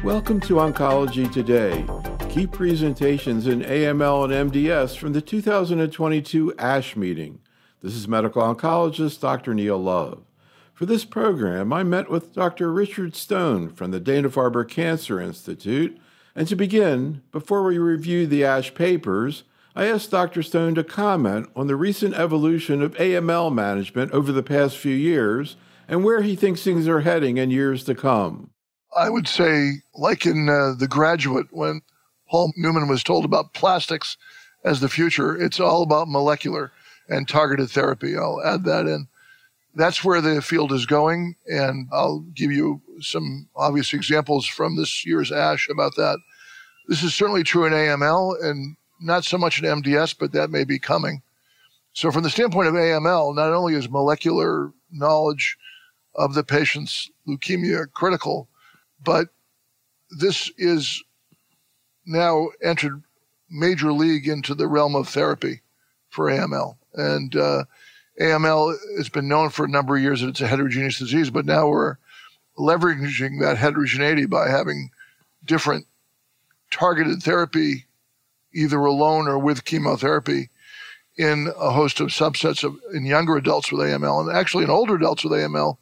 Welcome to Oncology Today, key presentations in AML and MDS from the 2022 ASH meeting. This is medical oncologist Dr. Neil Love. For this program, I met with Dr. Richard Stone from the Dana-Farber Cancer Institute, and to begin, before we review the ASH papers, I asked Dr. Stone to comment on the recent evolution of AML management over the past few years and where he thinks things are heading in years to come. I would say, like in The Graduate, when Paul Newman was told about plastics as the future, it's all about molecular and targeted therapy. I'll add that in. That's where the field is going, and I'll give you some obvious examples from this year's ASH about that. This is certainly true in AML and not so much in MDS, but that may be coming. So from the standpoint of AML, not only is molecular knowledge of the patient's leukemia critical, but this is now entered major league into the realm of therapy for AML. And AML has been known for a number of years that it's a heterogeneous disease, but now we're leveraging that heterogeneity by having different targeted therapy, either alone or with chemotherapy, in a host of subsets in younger adults with AML. And actually in older adults with AML,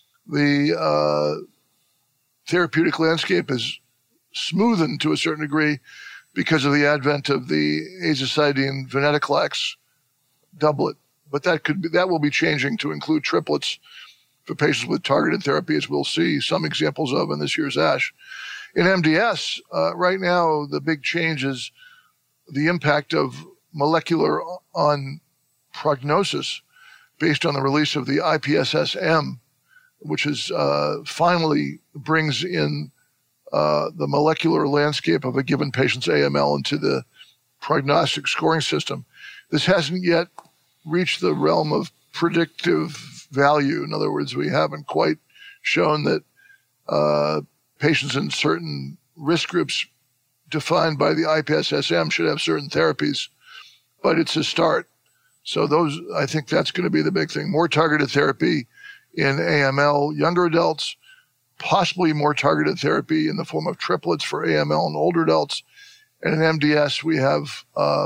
the therapeutic landscape is smoothened to a certain degree because of the advent of the azacitidine venetoclax doublet. But that will be changing to include triplets for patients with targeted therapy, as we'll see some examples of in this year's ASH. In MDS, right now, the big change is the impact of molecular on prognosis based on the release of the IPSS-M, which is finally brings in the molecular landscape of a given patient's AML into the prognostic scoring system. This hasn't yet reached the realm of predictive value. In other words, we haven't quite shown that patients in certain risk groups defined by the IPSS-M should have certain therapies, but it's a start. So I think that's going to be the big thing. More targeted therapy in AML, younger adults, possibly more targeted therapy in the form of triplets for AML and older adults. And in MDS, we have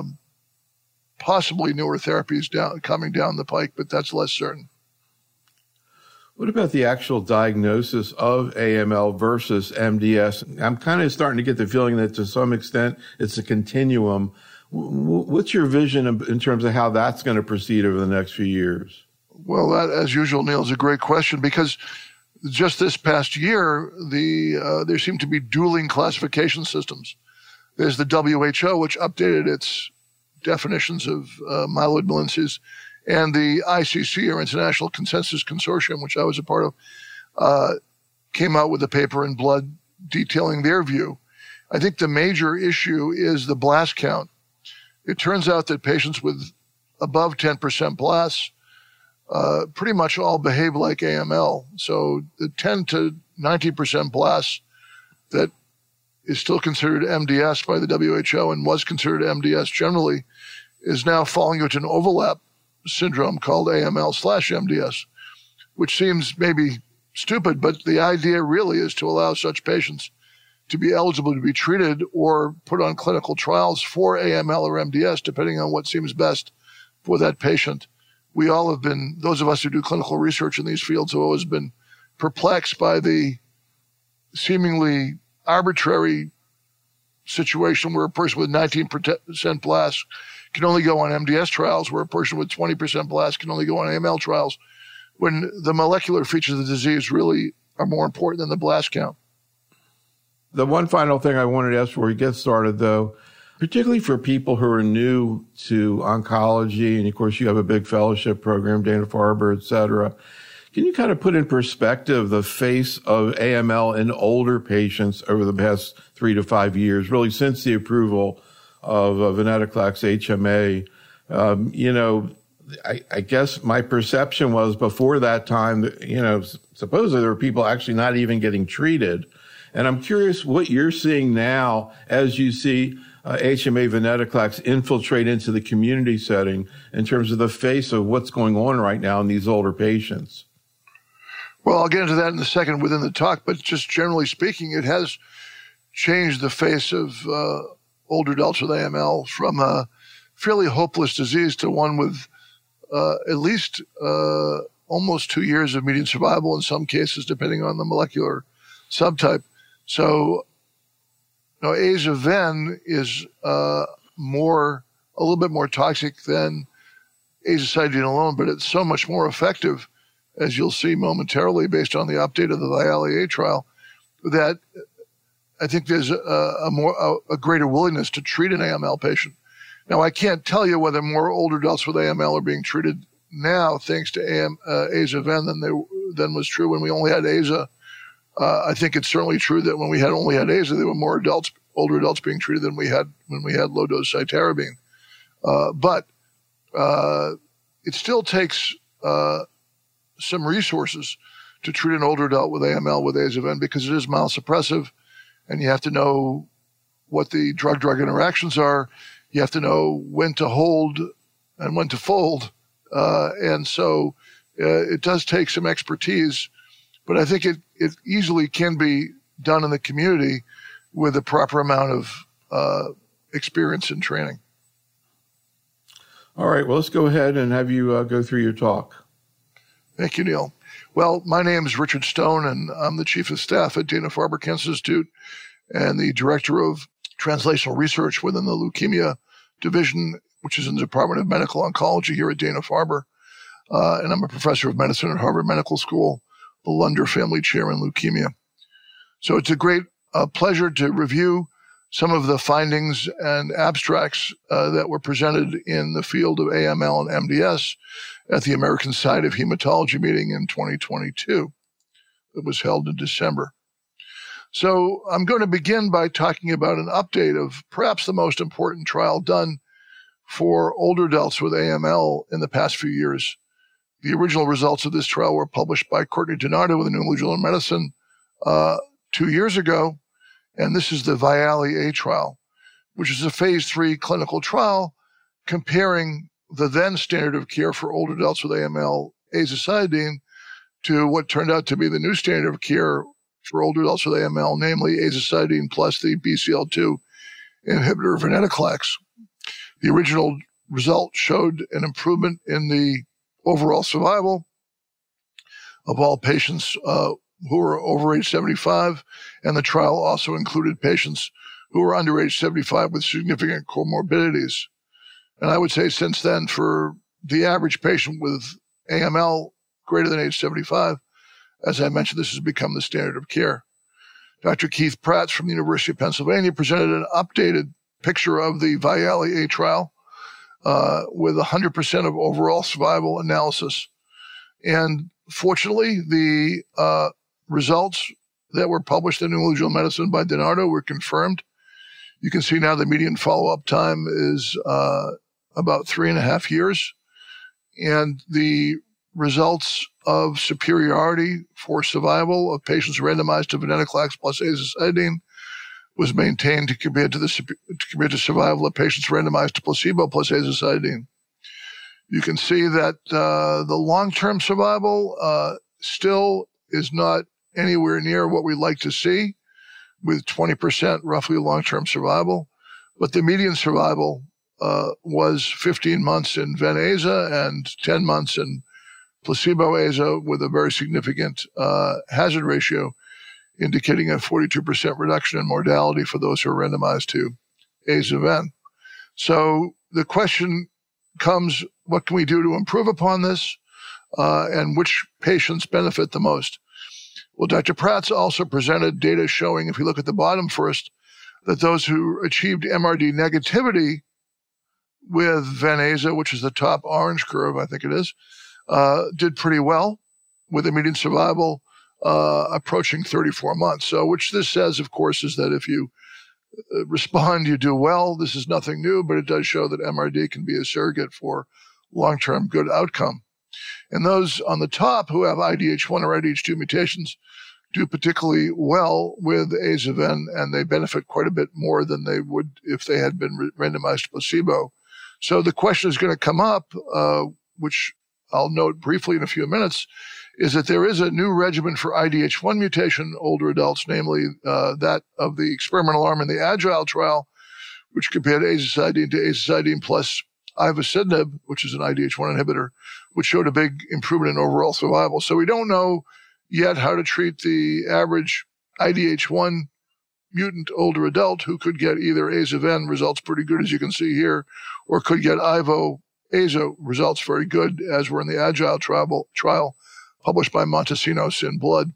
possibly newer therapies coming down the pike, but that's less certain. What about the actual diagnosis of AML versus MDS? I'm kind of starting to get the feeling that to some extent it's a continuum. What's your vision in terms of how that's going to proceed over the next few years? Well, that, as usual, Neil, is a great question because just this past year, there seem to be dueling classification systems. There's the WHO, which updated its definitions of myeloid malignancies, and the ICC, or International Consensus Consortium, which I was a part of, came out with a paper in Blood detailing their view. I think the major issue is the blast count. It turns out that patients with above 10% blasts pretty much all behave like AML. So the 10 to 90% blasts that is still considered MDS by the WHO and was considered MDS generally is now falling into an overlap syndrome called AML/MDS, which seems maybe stupid, but the idea really is to allow such patients to be eligible to be treated or put on clinical trials for AML or MDS, depending on what seems best for that patient. We all have been, those of us who do clinical research in these fields have always been perplexed by the seemingly arbitrary situation where a person with 19% blast can only go on MDS trials, where a person with 20% blast can only go on AML trials, when the molecular features of the disease really are more important than the blast count. The one final thing I wanted to ask before we get started, though, particularly for people who are new to oncology, and of course you have a big fellowship program, Dana-Farber, et cetera, can you kind of put in perspective the face of AML in older patients over the past 3 to 5 years, really since the approval of venetoclax HMA? I guess my perception was before that time, supposedly there were people actually not even getting treated. And I'm curious what you're seeing now as you see HMA venetoclax infiltrate into the community setting in terms of the face of what's going on right now in these older patients. Well, I'll get into that in a second within the talk, but just generally speaking, it has changed the face of older adults with AML from a fairly hopeless disease to one with at least almost 2 years of median survival in some cases, depending on the molecular subtype. So, aza-ven is a little bit more toxic than azacitidine alone, but it's so much more effective, as you'll see momentarily based on the update of the VIALE-A trial, that I think there's a greater willingness to treat an AML patient. Now, I can't tell you whether more older adults with AML are being treated now thanks to aza-ven than was true when we only had AZA. I think it's certainly true that when we only had AZA, there were more older adults being treated than we had when we had low-dose cytarabine. But it still takes some resources to treat an older adult with AML with aza-ven because it is myelosuppressive, and you have to know what the drug-drug interactions are. You have to know when to hold and when to fold. And so it does take some expertise, but I think it easily can be done in the community with the proper amount of experience and training. All right, well, let's go ahead and have you go through your talk. Thank you, Neil. Well, my name is Richard Stone, and I'm the Chief of Staff at Dana-Farber Cancer Institute and the Director of Translational Research within the Leukemia Division, which is in the Department of Medical Oncology here at Dana-Farber. And I'm a professor of medicine at Harvard Medical School, the Lunder Family Chair in Leukemia. So it's a great pleasure to review some of the findings and abstracts that were presented in the field of AML and MDS at the American Society of Hematology meeting in 2022 that was held in December. So I'm going to begin by talking about an update of perhaps the most important trial done for older adults with AML in the past few years. The original results of this trial were published by Courtney DiNardo with the New England Journal of Medicine 2 years ago, and this is the VIALE-A trial, which is a phase 3 clinical trial comparing the then standard of care for older adults with AML, azacitidine, to what turned out to be the new standard of care for older adults with AML, namely azacitidine plus the BCL2 inhibitor venetoclax. The original result showed an improvement in the overall survival of all patients who were over age 75, and the trial also included patients who were under age 75 with significant comorbidities. And I would say since then, for the average patient with AML greater than age 75, as I mentioned, this has become the standard of care. Dr. Keith Prats from the University of Pennsylvania presented an updated picture of the VIALE-A trial with 100% of overall survival analysis. And fortunately, the results that were published in the New England Journal of Medicine by DiNardo were confirmed. You can see now the median follow-up time is about 3.5 years. And the results of superiority for survival of patients randomized to venetoclax plus azacitidine was maintained compared to survival of patients randomized to placebo plus azacitidine. You can see that the long-term survival still is not anywhere near what we'd like to see, with 20% roughly long-term survival, but the median survival was 15 months in Ven-Aza and 10 months in placebo-Aza, with a very significant hazard ratio, indicating a 42% reduction in mortality for those who are randomized to aza-ven. So the question comes, what can we do to improve upon this, and which patients benefit the most? Well, Dr. Prats also presented data showing, if you look at the bottom first, that those who achieved MRD negativity with Ven-Aza, which is the top orange curve, I think it is, did pretty well, with a median survival approaching 34 months. So which this says, of course, is that if you respond, you do well. This is nothing new, but it does show that MRD can be a surrogate for long-term good outcome. And those on the top who have IDH1 or IDH2 mutations do particularly well with aza-ven, and they benefit quite a bit more than they would if they had been randomized to placebo. So the question is going to come up, which I'll note briefly in a few minutes, is that there is a new regimen for IDH1 mutation older adults, namely that of the experimental arm in the AGILE trial, which compared azacitidine to azacitidine plus ivosidenib, which is an IDH1 inhibitor, which showed a big improvement in overall survival. So we don't know yet how to treat the average IDH1 mutant older adult who could get either Aza-Ven results pretty good, as you can see here, or could get Ivo-Aza results very good, as were in the AGILE trial published by Montesinos in Blood.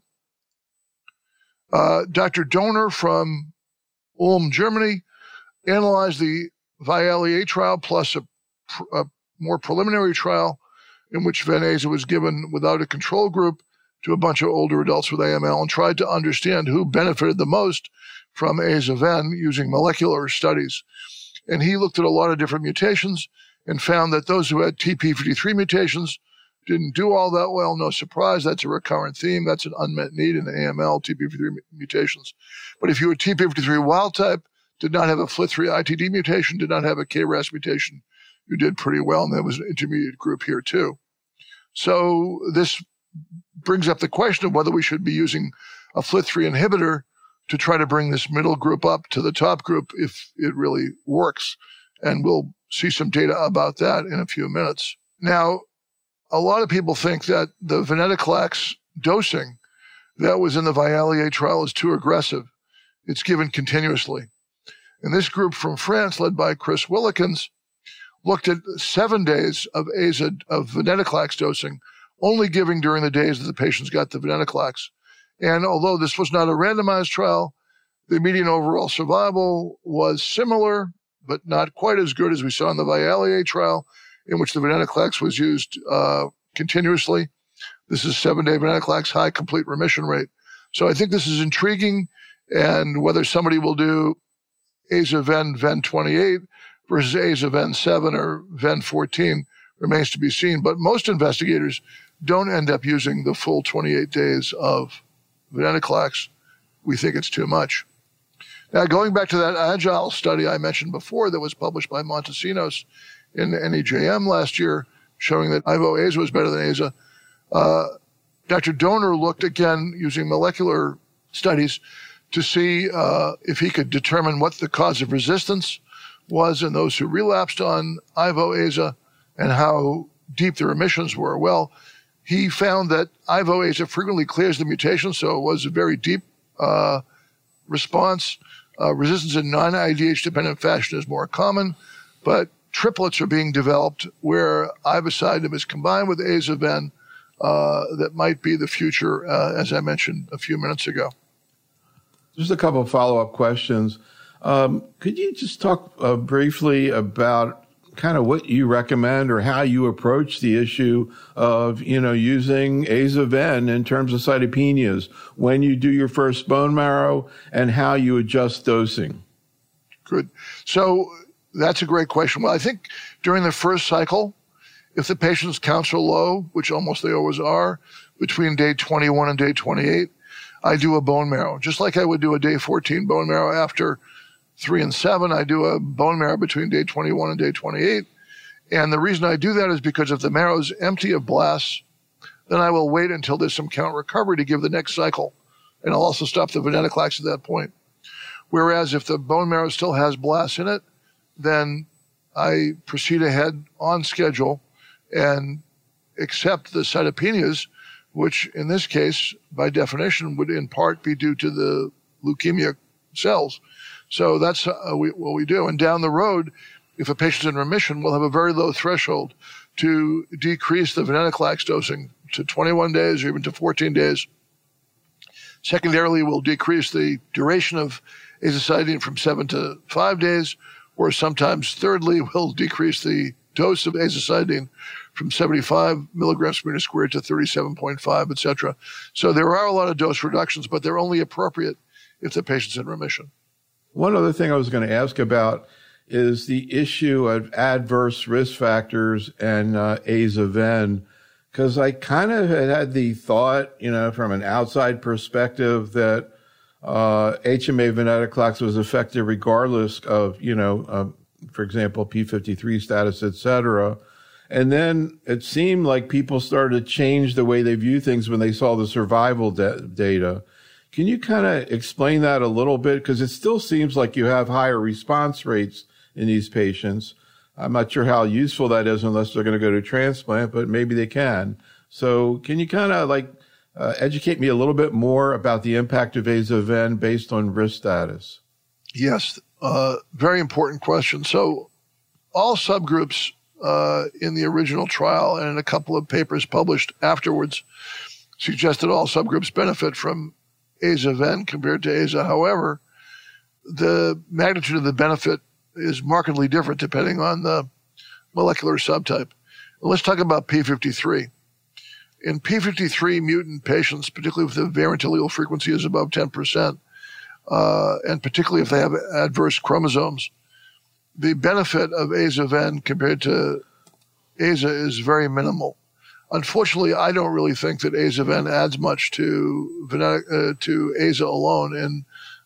Dr. Donor from Ulm, Germany, analyzed the VIALE-A trial plus a more preliminary trial in which Ven-Aza was given without a control group to a bunch of older adults with AML and tried to understand who benefited the most from Aza-Ven using molecular studies. And he looked at a lot of different mutations and found that those who had TP53 mutations didn't do all that well. No surprise, that's a recurrent theme. That's an unmet need in AML, TP53 mutations. But if you were TP53 wild type, did not have a FLT3 ITD mutation, did not have a KRAS mutation, you did pretty well, and there was an intermediate group here too. So this brings up the question of whether we should be using a FLT3 inhibitor to try to bring this middle group up to the top group if it really works. And we'll see some data about that in a few minutes. Now, a lot of people think that the venetoclax dosing that was in the VIALE-A trial is too aggressive. It's given continuously. And this group from France, led by Chris Willikins, looked at 7 days of venetoclax dosing, only giving during the days that the patients got the venetoclax. And although this was not a randomized trial, the median overall survival was similar, but not quite as good as we saw in the VIALE-A trial, in which the venetoclax was used continuously. This is 7-day venetoclax, high complete remission rate. So I think this is intriguing, and whether somebody will do Aza-Ven Ven 28 versus Aza-Ven 7 or Ven 14 remains to be seen. But most investigators don't end up using the full 28 days of venetoclax. We think it's too much. Now, going back to that AGILE study I mentioned before that was published by Montesinos in NEJM last year, showing that Ivo-Aza was better than Aza, Dr. Donor looked again using molecular studies to see if he could determine what the cause of resistance was in those who relapsed on Ivo-Aza and how deep the remissions were. Well, he found that Ivo-Aza frequently clears the mutation, so it was a very deep response. Resistance in non-IDH dependent fashion is more common, but triplets are being developed where ivosidenib is combined with Aza-Ven that might be the future, as I mentioned a few minutes ago. Just a couple of follow-up questions. Could you just talk briefly about kind of what you recommend or how you approach the issue of, using Aza-Ven in terms of cytopenias when you do your first bone marrow and how you adjust dosing? Good. So that's a great question. Well, I think during the first cycle, if the patient's counts are low, which almost they always are, between day 21 and day 28, I do a bone marrow. Just like I would do a day 14 bone marrow after 3 and 7, I do a bone marrow between day 21 and day 28. And the reason I do that is because if the marrow is empty of blasts, then I will wait until there's some count recovery to give the next cycle. And I'll also stop the venetoclax at that point. Whereas if the bone marrow still has blasts in it, then I proceed ahead on schedule and accept the cytopenias, which in this case, by definition, would in part be due to the leukemia cells. So that's what we do. And down the road, if a patient's in remission, we'll have a very low threshold to decrease the venetoclax dosing to 21 days or even to 14 days. Secondarily, we'll decrease the duration of azacitidine from 7 to 5 days, or sometimes thirdly, we'll decrease the dose of azacitidine from 75 milligrams per meter squared to 37.5, et cetera. So there are a lot of dose reductions, but they're only appropriate if the patient's in remission. One other thing I was going to ask about is the issue of adverse risk factors and Aza-Ven, because I kind of had the thought, from an outside perspective that HMA venetoclax was effective regardless of, for example, P53 status, et cetera. And then it seemed like people started to change the way they view things when they saw the survival data. Can you kind of explain that a little bit? Because it still seems like you have higher response rates in these patients. I'm not sure how useful that is unless they're going to go to transplant, but maybe they can. So can you kind of educate me a little bit more about the impact of Aza-Ven based on risk status? Yes, very important question. So all subgroups in the original trial and in a couple of papers published afterwards suggested all subgroups benefit from Aza-Ven compared to Aza. However, the magnitude of the benefit is markedly different depending on the molecular subtype. Let's talk about P53. In P53 mutant patients, particularly if the variant allele frequency is above 10%, and particularly if they have adverse chromosomes, the benefit of Aza-Ven compared to Aza is very minimal. Unfortunately, I don't really think that Aza-Ven adds much to Aza alone in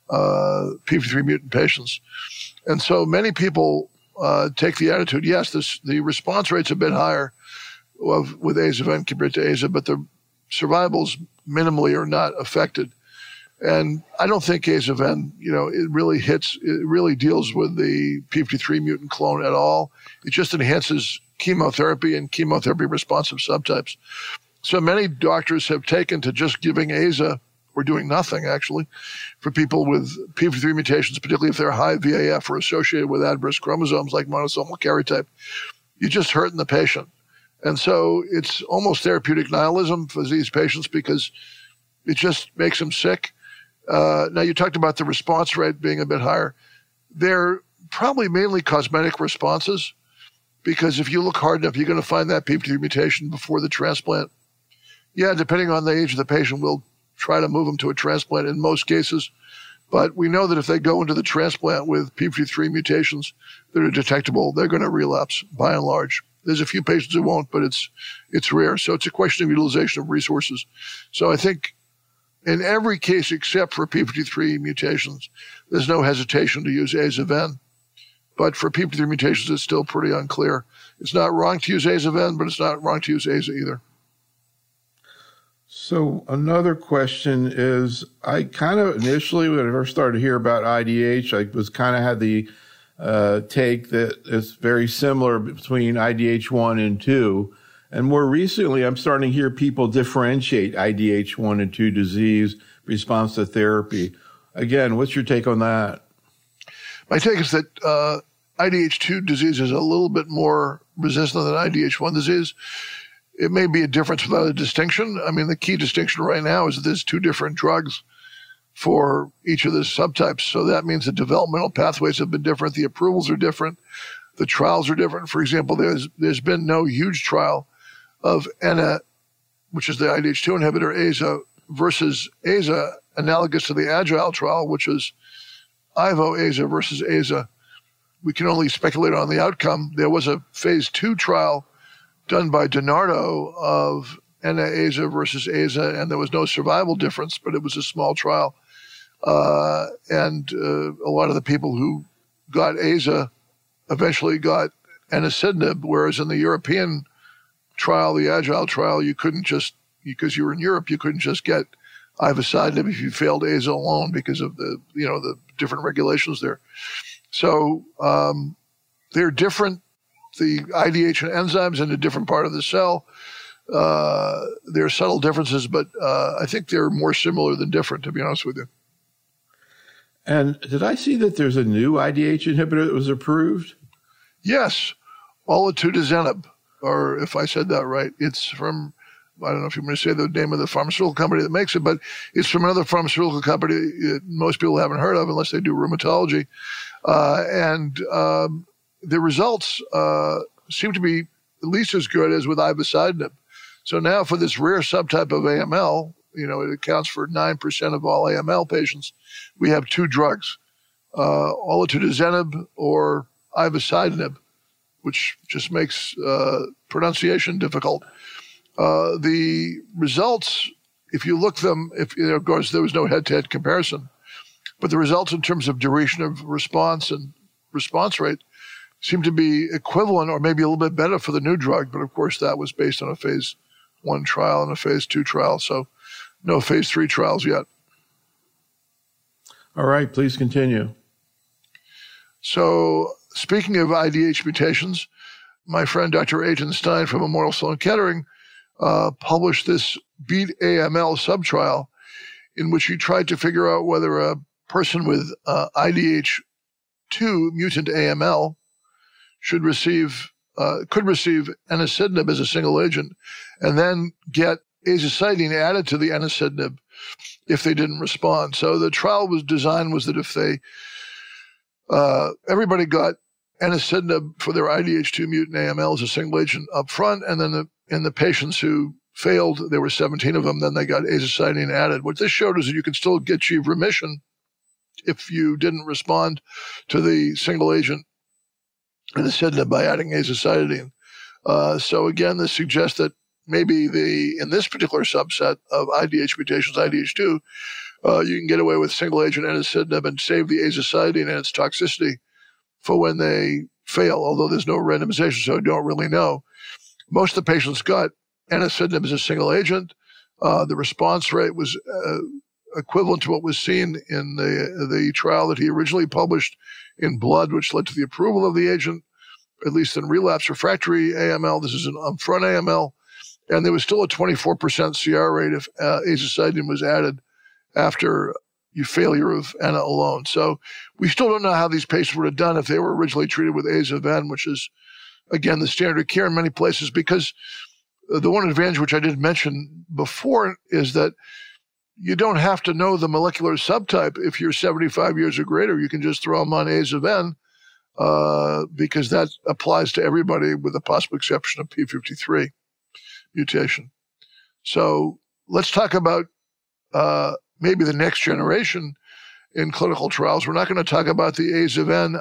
P53 mutant patients. And so many people take the attitude, yes, the response rate's a bit higher with Aza-Ven compared to Aza, but the survivals minimally are not affected. And I don't think Aza-Ven, it really deals with the P53 mutant clone at all. It just enhances chemotherapy and chemotherapy responsive subtypes. So many doctors have taken to just giving Aza or doing nothing, actually, for people with P53 mutations, particularly if they're high VAF or associated with adverse chromosomes like monosomal karyotype. You're just hurting the patient. And so it's almost therapeutic nihilism for these patients because it just makes them sick. Now, you talked about the response rate being a bit higher. They're probably mainly cosmetic responses because if you look hard enough, you're going to find that P53 mutation before the transplant. Yeah, depending on the age of the patient, we'll try to move them to a transplant in most cases. But we know that if they go into the transplant with P53 mutations that are detectable, they're going to relapse by and large. There's a few patients who won't, but it's rare. So it's a question of utilization of resources. So I think in every case except for P53 mutations, there's no hesitation to use Aza-Ven. But for P53 mutations, it's still pretty unclear. It's not wrong to use Aza-Ven, but it's not wrong to use Aza either. So another question is, I kind of initially, when I first started to hear about IDH, I was kind of had the take that it's very similar between IDH1 and 2. And more recently, I'm starting to hear people differentiate IDH1 and 2 disease response to therapy. Again, what's your take on that? My take is that IDH2 disease is a little bit more resistant than IDH1 disease. It may be a difference without a distinction. I mean, the key distinction right now is that there's two different drugs for each of the subtypes. So that means the developmental pathways have been different. The approvals are different. The trials are different. For example, there's been no huge trial of ENA, which is the IDH2 inhibitor, Aza, versus Aza, analogous to the AGILE trial, which is Ivo-Aza versus Aza. We can only speculate on the outcome. There was a phase 2 trial done by DiNardo of ENA-Aza versus Aza, and there was no survival difference, but it was a small trial. And a lot of the people who got Aza eventually got enasidenib, whereas in the European trial, the AGILE trial, you couldn't just, because you were in Europe, you couldn't just get ivosidenib if you failed Aza alone because of the different regulations there. So they're different. The IDH enzymes in a different part of the cell. There are subtle differences, but I think they're more similar than different, to be honest with you. And did I see that there's a new IDH inhibitor that was approved? Yes, olutasidenib, or if I said that right, it's from, I don't know if you want to say the name of the pharmaceutical company that makes it, but it's from another pharmaceutical company that most people haven't heard of unless they do rheumatology. And the results seem to be at least as good as with ivosidenib. So now for this rare subtype of AML, it accounts for 9% of all AML patients. We have two drugs, olutasidenib or ivosidenib, which just makes pronunciation difficult. The results, if you look them, of course, there was no head-to-head comparison, but the results in terms of duration of response and response rate seemed to be equivalent or maybe a little bit better for the new drug. But of course, that was based on a phase 1 trial and a phase 2 trial. So no phase 3 trials yet. All right, please continue. So speaking of IDH mutations, my friend Dr. Aiton Stein from Memorial Sloan Kettering published this BEAT AML subtrial in which he tried to figure out whether a person with IDH2 mutant AML could receive enasidenib as a single agent and then get azacitidine added to the enasidenib if they didn't respond. So the trial was that if everybody got enasidenib for their IDH2 mutant AML as a single agent up front, and then in the patients who failed, there were 17 of them, then they got azacitidine added. What this showed is that you can still achieve remission if you didn't respond to the single agent enasidenib by adding azacitidine. So again, this suggests that maybe in this particular subset of IDH mutations, IDH2, you can get away with single agent enasidenib and save the azacitidine and its toxicity for when they fail, although there's no randomization, so I don't really know. Most of the patients got enasidenib as a single agent. The response rate was equivalent to what was seen in the trial that he originally published in Blood, which led to the approval of the agent, at least in relapse refractory AML. This is an upfront AML. And there was still a 24% CR rate if azacitidine was added after failure of ENA alone. So we still don't know how these patients would have done if they were originally treated with Aza-Ven, which is, again, the standard of care in many places, because the one advantage, which I did mention before, is that you don't have to know the molecular subtype. If you're 75 years or greater, you can just throw them on Aza-Ven because that applies to everybody with the possible exception of P53 mutation. So let's talk about maybe the next generation in clinical trials. We're not going to talk about the Aza-Ven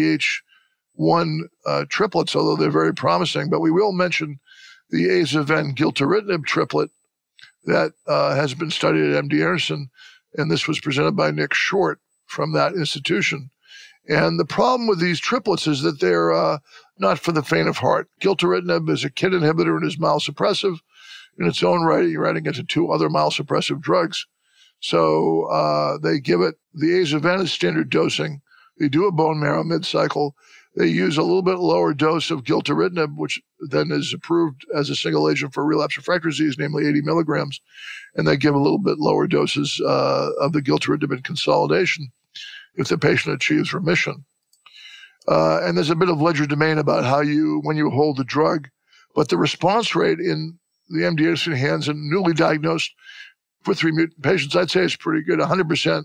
IDH1 triplets, although they're very promising, but we will mention the Aza-Ven gilteritinib triplet that has been studied at MD Anderson, and this was presented by Nick Short from that institution. And the problem with these triplets is that they're not for the faint of heart. Gilteritinib is a KIT inhibitor and is myelosuppressive in its own right. You're adding it to 2 other myelosuppressive drugs. So they give it the Aza-Ven as standard dosing. They do a bone marrow mid-cycle. They use a little bit lower dose of gilteritinib, which then is approved as a single agent for relapse refractory disease, namely 80 milligrams. And they give a little bit lower doses of the gilteritinib in consolidation if the patient achieves remission. And there's a bit of legerdemain about when you hold the drug, but the response rate in the MD Anderson hands in newly diagnosed FLT3 mutant patients, I'd say it's pretty good, 100%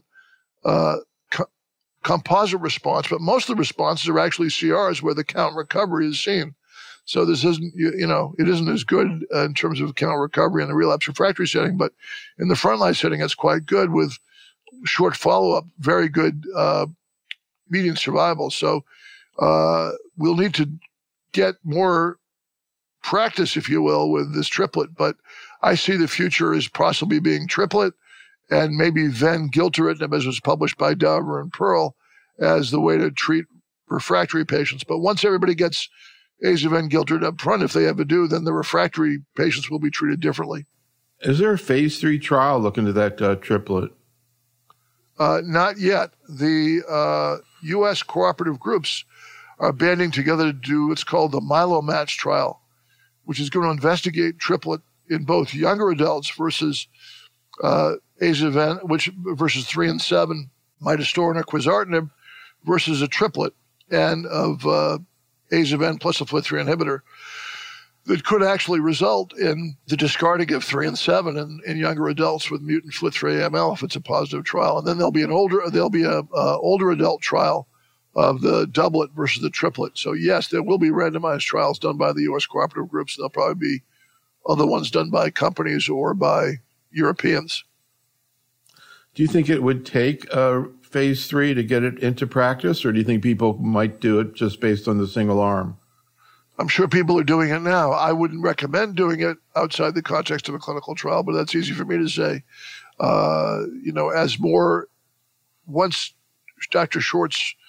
composite response, but most of the responses are actually CRs where the count recovery is seen. So this isn't, it isn't as good in terms of count recovery in the relapse refractory setting, but in the frontline setting, it's quite good with short follow-up, very good median survival. So we'll need to get more practice, if you will, with this triplet. But I see the future as possibly being triplet and maybe then gilteritinib, as was published by Dover and Pearl, as the way to treat refractory patients. But once everybody gets Aza-Ven gilteritinib up front, if they ever do, then the refractory patients will be treated differently. Is there a phase 3 trial looking at that triplet? Not yet. The U.S. cooperative groups are banding together to do what's called the MyeloMatch trial, which is going to investigate triplet in both younger adults versus Aza-Ven, versus 3 and 7 midostaurin or quizartinib versus a triplet and of Aza-Ven plus a FLT3 inhibitor that could actually result in the discarding of 3 and 7 in younger adults with mutant FLT3 AML if it's a positive trial. And then there'll be an older adult trial of the doublet versus the triplet. So yes, there will be randomized trials done by the U.S. cooperative groups. There'll probably be other ones done by companies or by Europeans. Do you think it would take phase 3 to get it into practice, or do you think people might do it just based on the single arm? I'm sure people are doing it now. I wouldn't recommend doing it outside the context of a clinical trial, but that's easy for me to say. Once Dr. Short's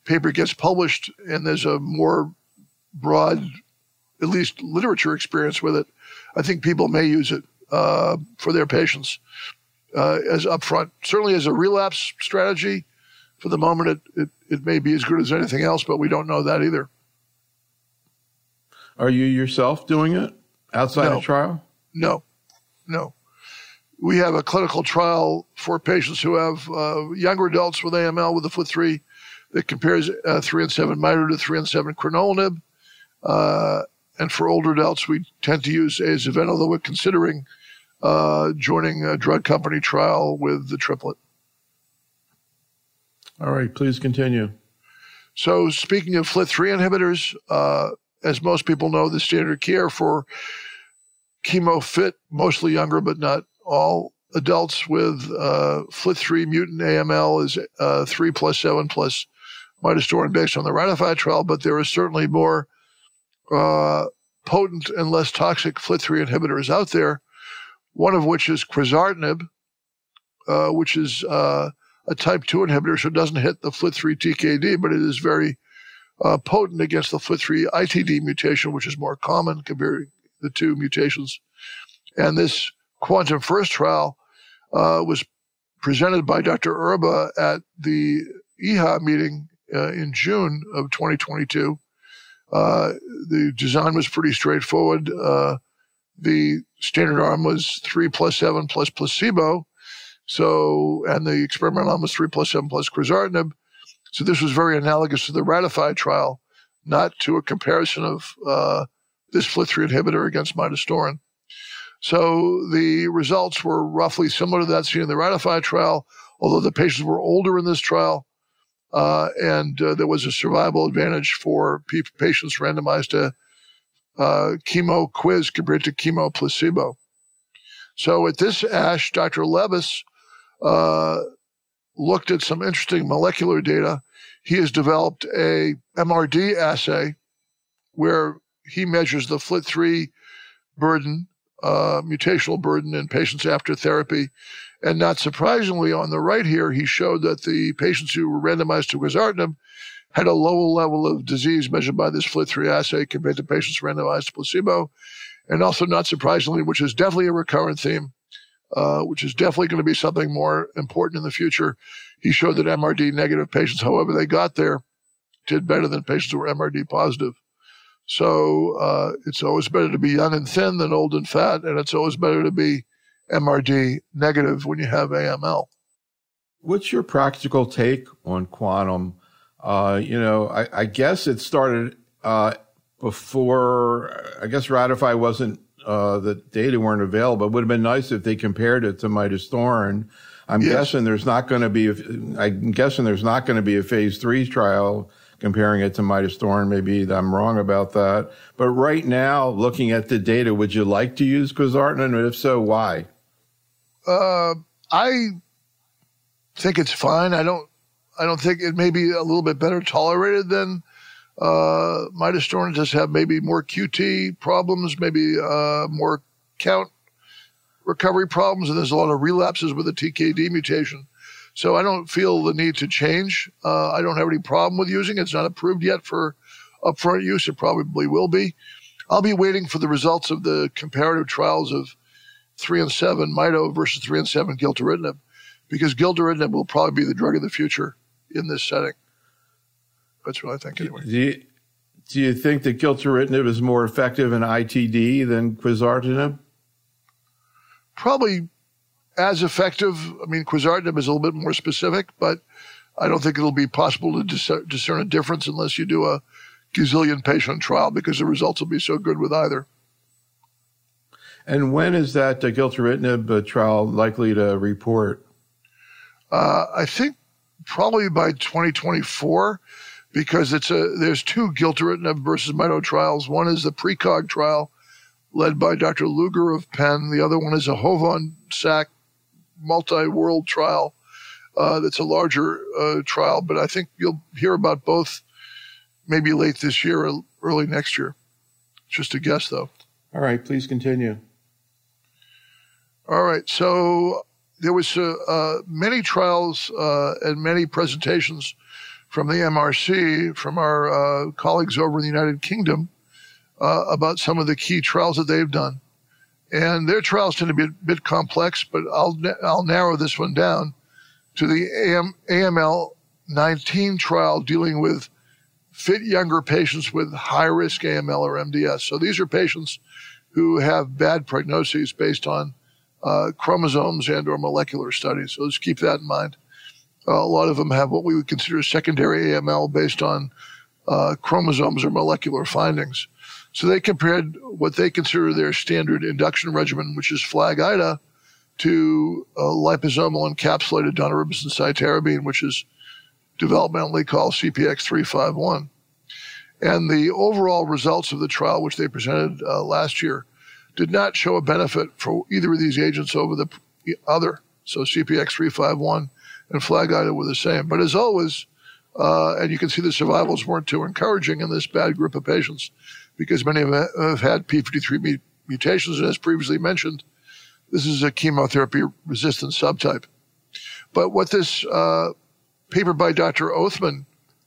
paper gets published and there's a more broad, at least literature experience with it, I think people may use it for their patients as upfront. Certainly as a relapse strategy, for the moment, it may be as good as anything else, but we don't know that either. Are you yourself doing it outside of trial? No. We have a clinical trial for patients who have younger adults with AML with the FLT3 that compares 3 and 7 mito to 3 and 7 crenolinib. And for older adults, we tend to use azacitidine, although we're considering joining a drug company trial with the triplet. All right, please continue. So speaking of FLT3 inhibitors, as most people know, the standard care for chemo-fit, mostly younger but not all adults with FLT3 mutant AML is 3 plus 7 plus midostaurin based on the RATIFY trial, but there is certainly more potent and less toxic FLT3 inhibitors out there, one of which is quizartinib, which is a type 2 inhibitor, so it doesn't hit the FLT3 TKD, but it is very potent against the FLT3 ITD mutation, which is more common compared to the two mutations. And this Quantum First trial was presented by Dr. Erba at the EHA meeting in June of 2022. The design was pretty straightforward. The standard arm was 3 plus 7 plus placebo. And the experimental arm was 3 plus 7 plus quizartinib. So this was very analogous to the RATIFY trial, not to a comparison of this FLT3 inhibitor against midostaurin. So the results were roughly similar to that seen in the RATIFY trial, although the patients were older in this trial, and there was a survival advantage for patients randomized to chemo quiz compared to chemo placebo. So at this ASH, Dr. Levis looked at some interesting molecular data. He has developed a MRD assay where he measures the FLT3 burden, mutational burden in patients after therapy. And not surprisingly, on the right here, he showed that the patients who were randomized to quizartinib had a lower level of disease measured by this FLT3 assay compared to patients randomized to placebo. And also, not surprisingly, which is definitely a recurrent theme, which is definitely going to be something more important in the future, he showed that MRD negative patients, however they got there, did better than patients who were MRD positive. So it's always better to be young and thin than old and fat, and it's always better to be MRD negative when you have AML. What's your practical take on quantum? I guess it started before, I guess RATIFY wasn't, the data weren't available. It would have been nice if they compared it to midostaurin. I'm guessing there's not going to be a phase 3 trial comparing it to midostaurin. Maybe I'm wrong about that. But right now, looking at the data, would you like to use quizartinib? And if so, why? I think it's fine. I don't think it may be a little bit better tolerated than midostaurin. Just have maybe more QT problems, maybe more count recovery problems, and there's a lot of relapses with the TKD mutation. So I don't feel the need to change. I don't have any problem with using it. It's not approved yet for upfront use. It probably will be. I'll be waiting for the results of the comparative trials of 3 and 7 mito versus 3 and 7 gilteritinib, because gilteritinib will probably be the drug of the future in this setting. That's what I think anyway. Do you think that gilteritinib is more effective in ITD than quizartinib? Probably as effective. I mean, quizartinib is a little bit more specific, but I don't think it'll be possible to discern a difference unless you do a gazillion patient trial, because the results will be so good with either. And when is that gilteritinib trial likely to report? I think probably by 2024, because there's 2 gilteritinib versus mito trials. One is the PRECOG trial led by Dr. Luger of Penn. The other one is a Hovon-Sack multi-world trial that's a larger trial, but I think you'll hear about both maybe late this year or early next year. Just a guess, though. All right, please continue. All right, so there was many trials and many presentations from the MRC, from our colleagues over in the United Kingdom, about some of the key trials that they've done. And their trials tend to be a bit complex, but I'll narrow this one down to the AML 19 trial dealing with fit younger patients with high-risk AML or MDS. So these are patients who have bad prognoses based on chromosomes and or molecular studies. So let's keep that in mind. A lot of them have what we would consider secondary AML based on chromosomes or molecular findings. So they compared what they consider their standard induction regimen, which is FLAG-IDA, to liposomal encapsulated daunorubicin cytarabine, which is developmentally called CPX-351. And the overall results of the trial, which they presented last year, did not show a benefit for either of these agents over the other. So CPX-351 and FLAG-IDA were the same. But as always, and you can see the survivals weren't too encouraging in this bad group of patients because many of them have had P53 mutations, and as previously mentioned, this is a chemotherapy-resistant subtype. But what this paper by Dr. Othman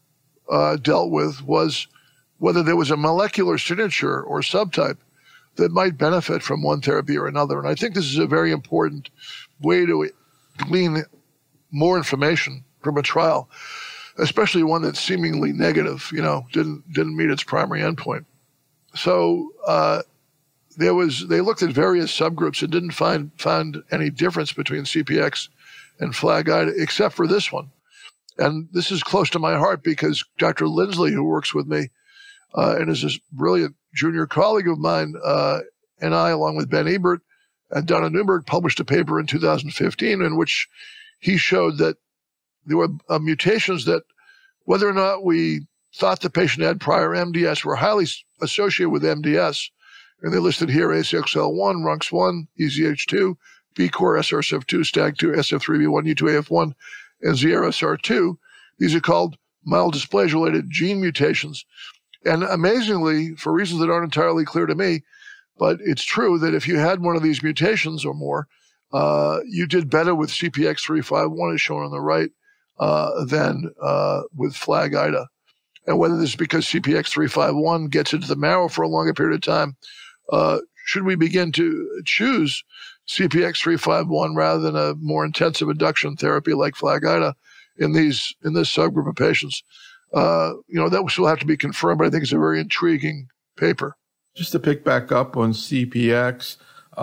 dealt with was whether there was a molecular signature or subtype that might benefit from one therapy or another. And I think this is a very important way to glean more information from a trial, especially one that's seemingly negative, didn't meet its primary endpoint. So they looked at various subgroups and didn't find any difference between CPX and FLAG-IDA except for this one. And this is close to my heart because Dr. Lindsley, who works with me and is a brilliant junior colleague of mine, and I, along with Ben Ebert and Donna Newberg, published a paper in 2015 in which he showed that there were mutations that, whether or not we thought the patient had prior MDS, were highly associated with MDS. And they listed here ACXL1, RUNX1, EZH2, BCOR, SRSF2, STAG2, SF3B1, U2AF1, and ZRSR2. These are called mild dysplasia-related gene mutations. And amazingly, for reasons that aren't entirely clear to me, but it's true that if you had one of these mutations or more, you did better with CPX-351, as shown on the right, than with FLAG-IDA. And whether this is because CPX-351 gets into the marrow for a longer period of time, should we begin to choose CPX-351 rather than a more intensive induction therapy like FLAG-IDA in this subgroup of patients? That will still have to be confirmed, but I think it's a very intriguing paper. Just to pick back up on CPX,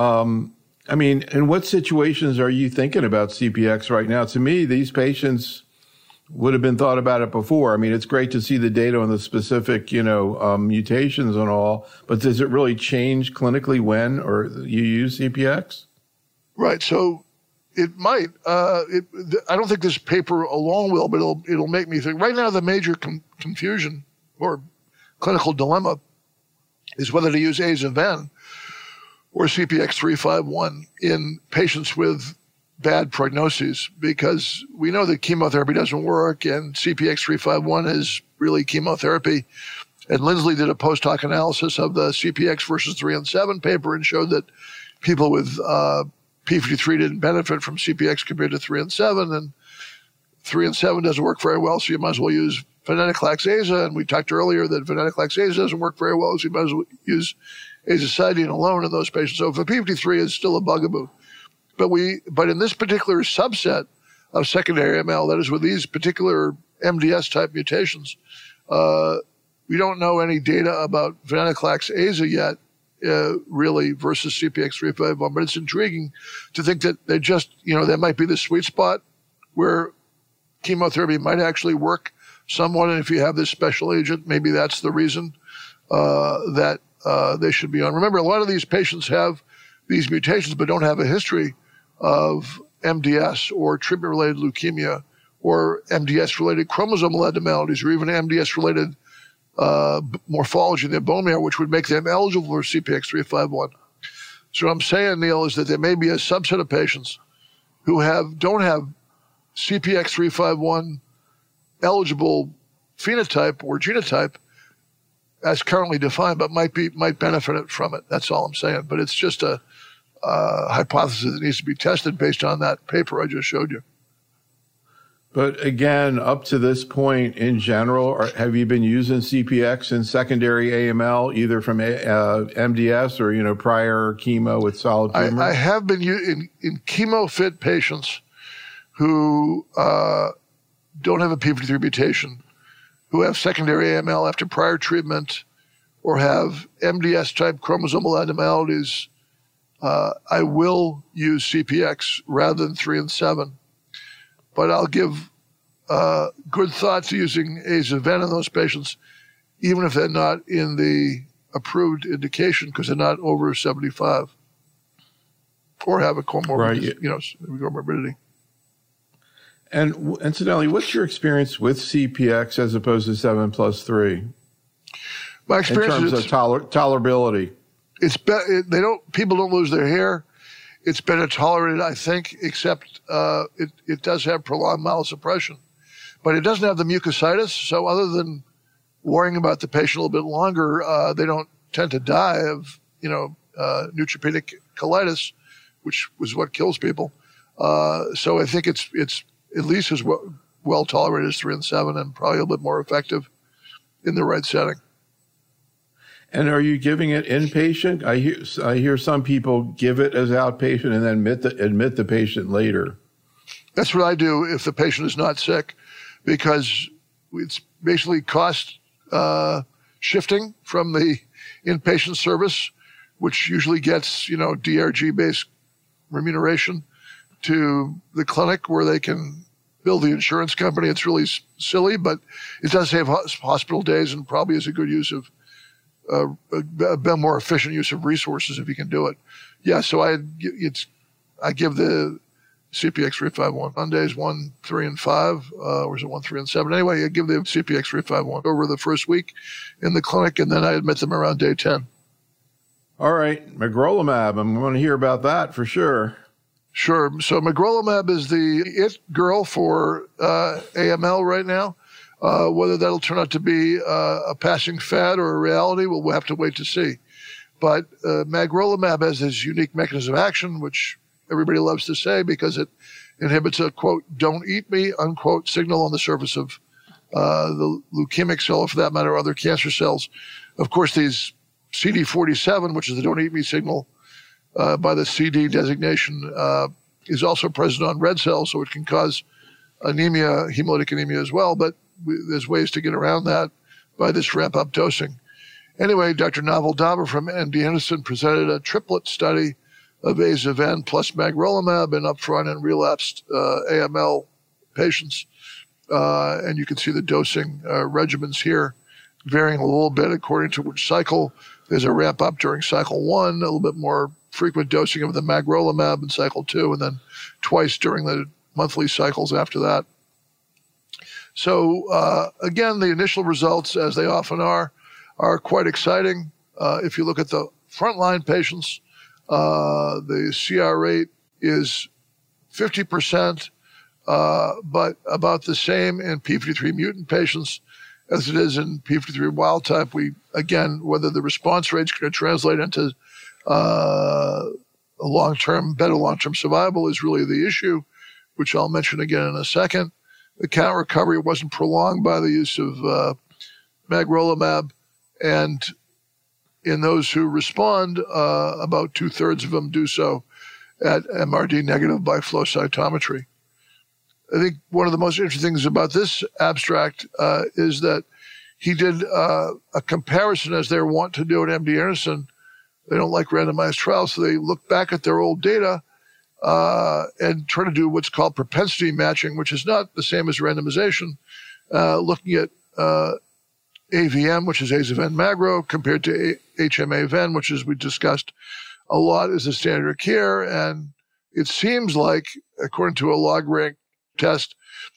in what situations are you thinking about CPX right now? To me, these patients would have been thought about it before. It's great to see the data on the specific, mutations and all, but does it really change clinically when or you use CPX? Right. So it might. I don't think this paper alone will, but it'll make me think. Right now, the major confusion or clinical dilemma is whether to use Aza-Ven or CPX-351 in patients with bad prognoses, because we know that chemotherapy doesn't work and CPX-351 is really chemotherapy. And Lindsley did a post hoc analysis of the CPX versus 3 and 7 paper and showed that people with P53 didn't benefit from CPX compared to 3 and 7, and 3 and 7 doesn't work very well, so you might as well use venetoclax-aza. And we talked earlier that venetoclax-aza doesn't work very well, so you might as well use azacitidine alone in those patients. So for P53 is still a bugaboo. But in this particular subset of secondary ML, that is with these particular MDS type mutations, we don't know any data about venetoclax-aza yet, really, versus CPX-351. But it's intriguing to think that that might be the sweet spot where chemotherapy might actually work somewhat. And if you have this special agent, maybe that's the reason that they should be on. Remember, a lot of these patients have these mutations but don't have a history of MDS or treatment-related leukemia or MDS-related chromosomal abnormalities or even MDS-related morphology in their bone marrow, which would make them eligible for CPX-351. So what I'm saying, Neil, is that there may be a subset of patients who don't have CPX-351 eligible phenotype or genotype as currently defined, but might benefit from it. That's all I'm saying. But it's just a hypothesis that needs to be tested based on that paper I just showed you. But again, up to this point in general, have you been using CPX in secondary AML, either from MDS or, prior chemo with solid tumors? I have been in chemo-fit patients who don't have a p53 mutation, who have secondary AML after prior treatment, or have MDS-type chromosomal abnormalities. I will use CPX rather than 3 and 7. But I'll give good thought to using Aza-Ven in those patients, even if they're not in the approved indication because they're not over 75 or have a comorbidity. And incidentally, what's your experience with CPX as opposed to 7+3? My experience in terms of tolerability. People don't lose their hair. It's better tolerated, I think, except it does have prolonged myelosuppression. But it doesn't have the mucositis, so other than worrying about the patient a little bit longer, they don't tend to die of, neutropenic colitis, which was what kills people. So I think it's at least as well tolerated as 3 and 7, and probably a little bit more effective in the right setting. And are you giving it inpatient? I hear some people give it as outpatient and then admit the patient later. That's what I do if the patient is not sick, because it's basically cost shifting from the inpatient service, which usually gets DRG-based remuneration, to the clinic where they can bill the insurance company. It's really silly, but it does save hospital days and probably is a good use of a more efficient use of resources if you can do it. Yeah, so I give the CPX 351 on days 1, 3, and 5, or is it 1, 3, and 7? Anyway, I give the CPX 351 over the first week in the clinic, and then I admit them around day 10. All right, magrolimab, I'm going to hear about that for sure. Sure. So magrolimab is the it girl for AML right now. Whether that'll turn out to be a passing fad or a reality, we'll have to wait to see. But magrolimab has this unique mechanism of action, which everybody loves to say because it inhibits a, quote, don't eat me, unquote, signal on the surface of the leukemic cell, or for that matter, other cancer cells. Of course, these CD47, which is the don't eat me signal by the CD designation, is also present on red cells, so it can cause anemia, hemolytic anemia as well. But there's ways to get around that by this ramp-up dosing. Anyway, Dr. Naval Daver from MD Anderson presented a triplet study of Aza-Ven plus magrolimab in upfront and relapsed AML patients. And you can see the dosing regimens here, varying a little bit according to which cycle. There's a ramp-up during cycle 1, a little bit more frequent dosing of the magrolimab in cycle 2, and then twice during the monthly cycles after that. So again, the initial results, as they often are quite exciting. If you look at the frontline patients, the CR rate is 50%, but about the same in p53 mutant patients as it is in p53 wild type. Again, whether the response rate's going to translate into better long-term survival is really the issue, which I'll mention again in a second. The count recovery wasn't prolonged by the use of magrolimab, and in those who respond, about 2/3 of them do so at MRD negative by flow cytometry. I think one of the most interesting things about this abstract is that he did a comparison, as they're wont to do at MD Anderson. They don't like randomized trials, so they look back at their old data and try to do what's called propensity matching, which is not the same as randomization, looking at AVM, which is Aza-Ven magro, compared to HMA-Ven, which, as we discussed a lot, is the standard of care. And it seems like, according to a log rank test,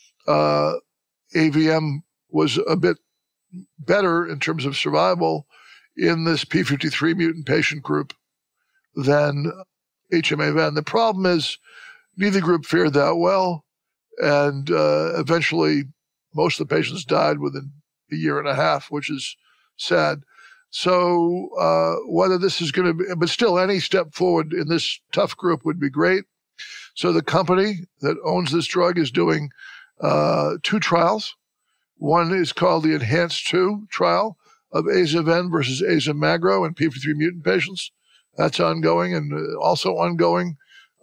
AVM was a bit better in terms of survival in this p53 mutant patient group than HMA-Ven. The problem is neither group fared that well, and eventually most of the patients died within a year and a half, which is sad. So whether this is going to be, but still any step forward in this tough group would be great. So the company that owns this drug is doing two trials. One is called the ENHANCE-2 trial of Aza-Ven versus Aza-Magro in p53 mutant patients. That's ongoing, and also ongoing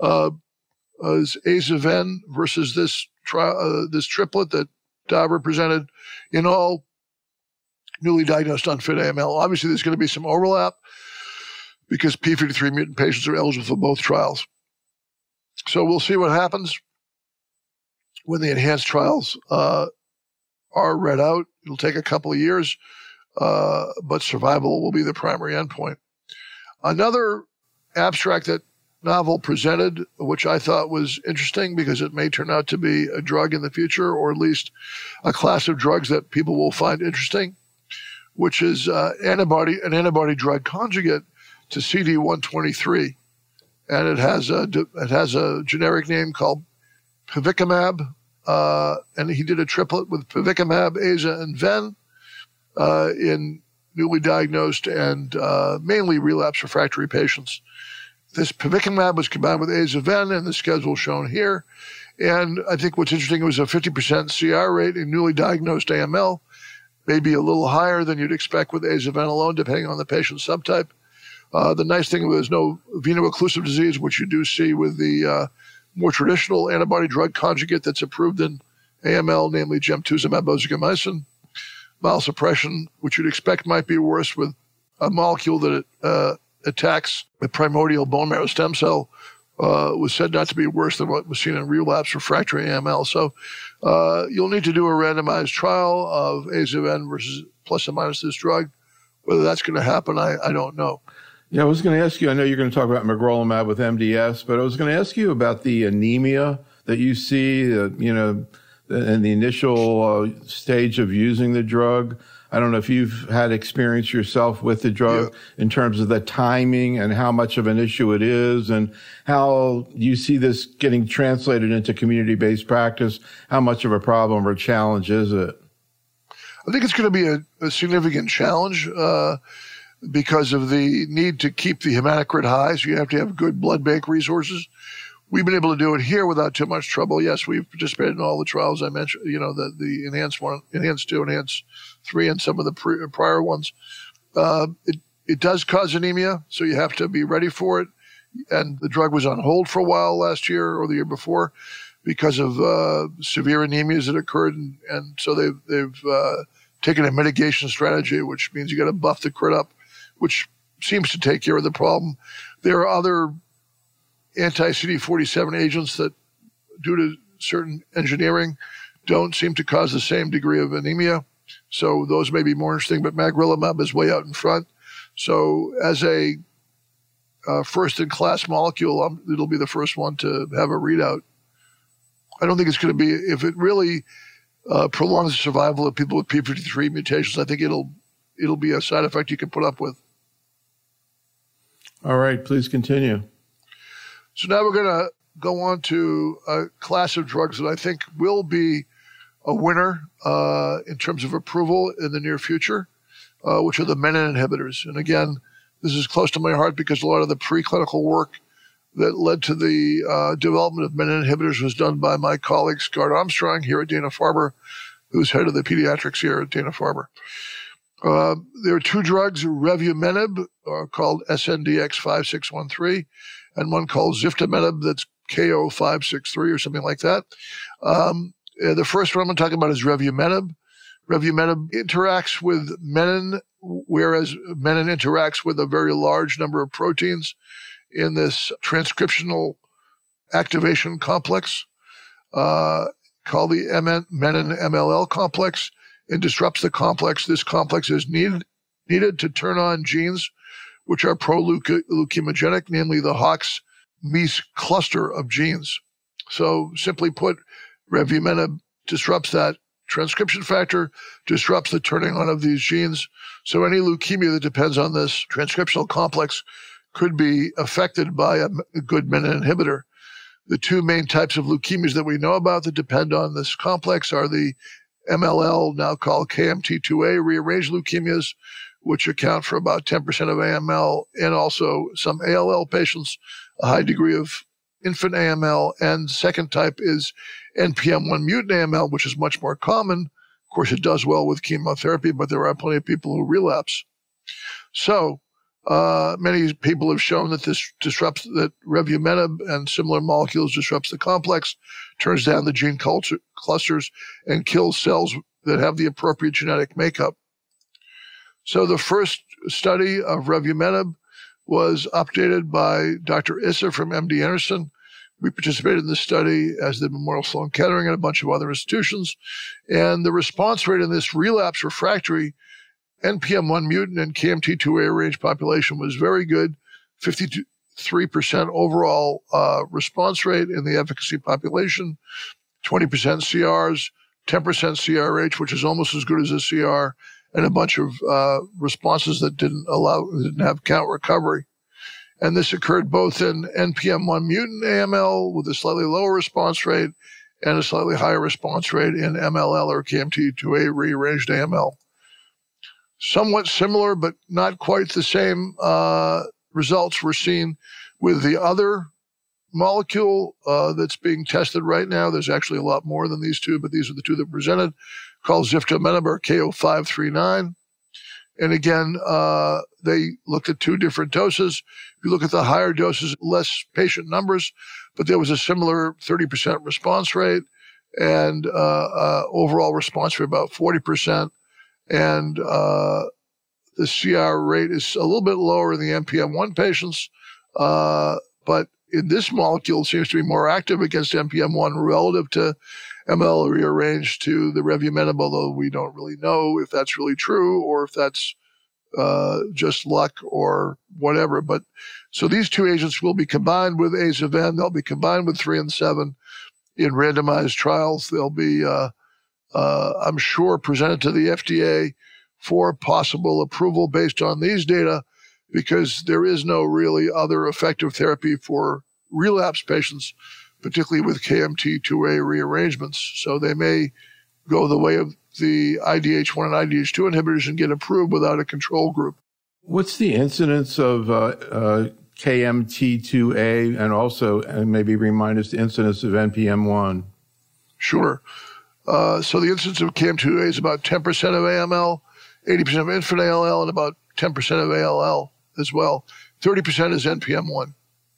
is Aza-Ven versus this triplet that Dauber presented in all newly diagnosed unfit AML. Obviously, there's going to be some overlap because p53 mutant patients are eligible for both trials. So we'll see what happens when the ENHANCE trials are read out. It'll take a couple of years, but survival will be the primary endpoint. Another abstract that Novel presented, which I thought was interesting because it may turn out to be a drug in the future, or at least a class of drugs that people will find interesting, which is an antibody drug conjugate to CD123, and it has a generic name called pivekimab, and he did a triplet with pivekimab, Aza, and Ven in newly diagnosed and mainly relapse refractory patients. This pivekimab was combined with Aza-Ven in the schedule shown here. And I think what's interesting was a 50% CR rate in newly diagnosed AML, maybe a little higher than you'd expect with Aza-Ven alone, depending on the patient subtype. The nice thing was no veno-occlusive disease, which you do see with the more traditional antibody drug conjugate that's approved in AML, namely gemtuzumab ozogamicin. Myelosuppression, which you'd expect might be worse with a molecule that attacks the primordial bone marrow stem cell, was said not to be worse than what was seen in relapse refractory AML. So you'll need to do a randomized trial of Aza-Ven versus plus or minus this drug. Whether that's going to happen, I don't know. Yeah, I was going to ask you, I know you're going to talk about magrolimab with MDS, but I was going to ask you about the anemia that you see, in the initial stage of using the drug. I don't know if you've had experience yourself with the drug in terms of the timing and how much of an issue it is, and how you see this getting translated into community-based practice. How much of a problem or challenge is it? I think it's going to be a significant challenge because of the need to keep the hematocrit high. So you have to have good blood bank resources. We've been able to do it here without too much trouble. Yes, we've participated in all the trials I mentioned, the ENHANCE-1, ENHANCE-2, ENHANCE-3, and some of the prior ones. It does cause anemia, so you have to be ready for it. And the drug was on hold for a while last year or the year before because of severe anemias that occurred. And so they've taken a mitigation strategy, which means you got to buff the crit up, which seems to take care of the problem. There are other anti-CD47 agents that, due to certain engineering, don't seem to cause the same degree of anemia. So those may be more interesting, but magrolimab is way out in front. So as a first-in-class molecule, it'll be the first one to have a readout. I don't think it's going to be, if it really prolongs the survival of people with p53 mutations, I think it'll be a side effect you can put up with. All right, please continue. So now we're going to go on to a class of drugs that I think will be a winner in terms of approval in the near future, which are the menin inhibitors. And again, this is close to my heart because a lot of the preclinical work that led to the development of menin inhibitors was done by my colleague Scott Armstrong here at Dana-Farber, who's head of the pediatrics here at Dana-Farber. There are two drugs, revumenib, called SNDX-5613, and one called ziftomenib, that's KO-563 or something like that. The first one I'm going to talk about is revumenib. Revumenib interacts with menin, whereas menin interacts with a very large number of proteins in this transcriptional activation complex called the menin-MLL complex. It disrupts the complex. This complex is needed to turn on genes which are pro-leukemogenic, namely the HOX-MEIS cluster of genes. So simply put, revumenib disrupts that transcription factor, disrupts the turning on of these genes. So any leukemia that depends on this transcriptional complex could be affected by a good menin inhibitor. The two main types of leukemias that we know about that depend on this complex are the MLL, now called KMT2A, rearranged leukemias, which account for about 10% of AML, and also some ALL patients, a high degree of infant AML, and second type is NPM1 mutant AML, which is much more common. Of course, it does well with chemotherapy, but there are plenty of people who relapse. So many people have shown that that revumenib and similar molecules disrupts the complex, turns down the gene clusters, and kills cells that have the appropriate genetic makeup. So the first study of revumenib was updated by Dr. Issa from MD Anderson. We participated in this study, as did Memorial Sloan Kettering and a bunch of other institutions. And the response rate in this relapse refractory NPM1 mutant and KMT2A range population was very good, 53% overall response rate in the efficacy population, 20% CRs, 10% CRH, which is almost as good as a CR, and a bunch of responses that didn't have count recovery. And this occurred both in NPM1 mutant AML with a slightly lower response rate and a slightly higher response rate in MLL or KMT2A rearranged AML. Somewhat similar, but not quite the same results were seen with the other molecule that's being tested right now. There's actually a lot more than these two, but these are the two that presented, called ziftomenib or KO-539. And again, they looked at two different doses. If you look at the higher doses, less patient numbers, but there was a similar 30% response rate and overall response rate about 40%. And the CR rate is a little bit lower in the NPM1 patients, but in this molecule, it seems to be more active against NPM1 relative to ML rearranged to the revumenib, although we don't really know if that's really true or if that's just luck or whatever. But so these two agents will be combined with aza-ven. They'll be combined with 3 and 7 in randomized trials. They'll be, I'm sure, presented to the FDA for possible approval based on these data, because there is no really other effective therapy for relapse patients, particularly with KMT2A rearrangements. So they may go the way of the IDH1 and IDH2 inhibitors and get approved without a control group. What's the incidence of KMT2A, and also maybe remind us the incidence of NPM1? Sure. So the incidence of KMT2A is about 10% of AML, 80% of infant ALL, and about 10% of ALL as well. 30% is NPM1.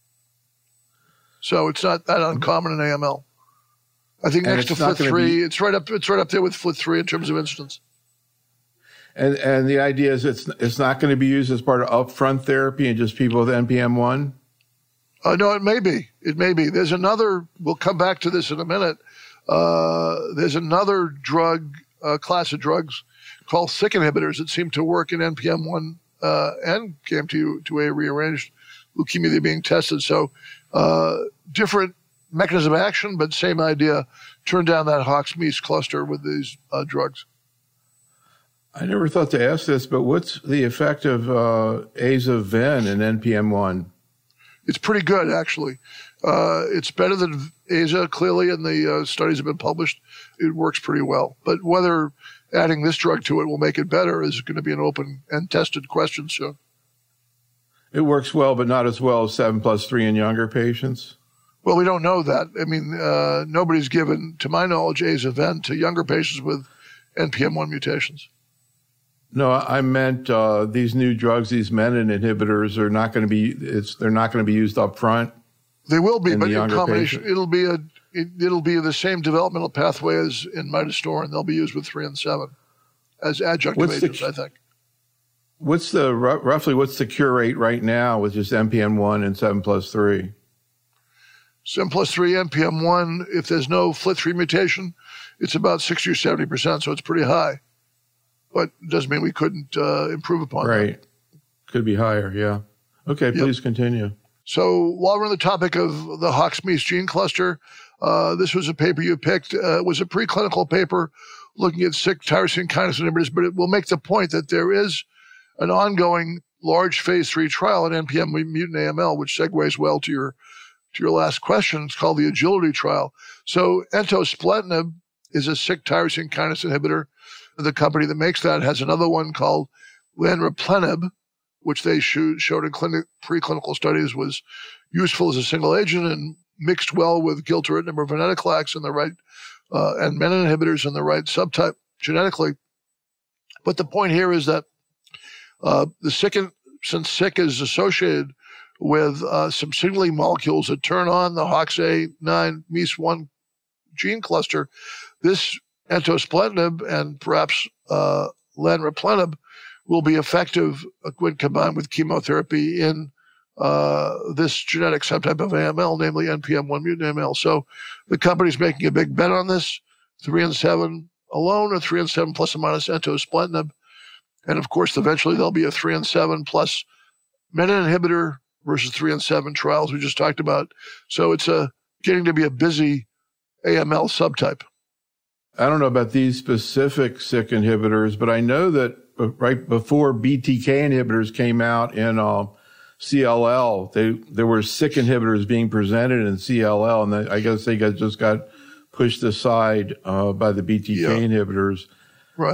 So it's not that uncommon in AML. I think next to FLT3, it's right up there with FLT3 in terms of incidence. And the idea is it's not going to be used as part of upfront therapy in just people with NPM1? No, it may be. It may be. There's another, we'll come back to this in a minute. There's another drug, class of drugs called SYK inhibitors that seem to work in NPM1 and KMT2A rearranged leukemia. They're being tested. So different mechanism of action, but same idea. Turn down that HOX-MEIS cluster with these drugs. I never thought to ask this, but what's the effect of aza-ven in NPM1? It's pretty good, actually. It's better than aza, clearly, and the studies have been published. It works pretty well. But whether adding this drug to it will make it better is going to be an open and tested question soon. It works well, but not as well as 7+3 in younger patients? Well, we don't know that. I mean, nobody's given, to my knowledge, aza-ven to younger patients with NPM1 mutations. No, I meant these new drugs, these menin inhibitors, are not going to be. They're not going to be used up front. They will be, but in combination, patient. it'll be the same developmental pathway as in midostaurin. They'll be used with 3 and 7 as adjunctive agents, I think. What's the roughly what's the cure rate right now with just NPM1 and 7+3? 7+3 NPM1. If there's no FLT3 mutation, it's about 60 or 70%, so it's pretty high. But it doesn't mean we couldn't improve upon that. Right. Could be higher, yeah. Okay, please continue. So while we're on the topic of the HOX-MEIS gene cluster, this was a paper you picked. It was a preclinical paper looking at SYK tyrosine kinase inhibitors, but it will make the point that there is an ongoing large phase 3 trial in NPM mutant AML, which segues well to your last question. It's called the Agility trial. So entospletinib is a SYK tyrosine kinase inhibitor. The company that makes that has another one called lanraplenib, which they showed in preclinical studies was useful as a single agent and mixed well with gilteritinib or venetoclax in the right, and menin inhibitors in the right subtype genetically. But the point here is that since SYK is associated with some signaling molecules that turn on the HOXA9 MEIS1 gene cluster, this entospletinib and perhaps lanraplenib will be effective when combined with chemotherapy in this genetic subtype of AML, namely NPM1 mutant AML. So the company's making a big bet on this, 3 and 7 alone, or 3 and 7 plus or minus entospletinib. And of course, eventually there'll be a 3 and 7 plus menin inhibitor versus 3 and 7 trials we just talked about. So it's getting to be a busy AML subtype. I don't know about these specific SYK inhibitors, but I know that right before BTK inhibitors came out in CLL, there were SYK inhibitors being presented in CLL, and I guess they just got pushed aside by the BTK inhibitors. Right.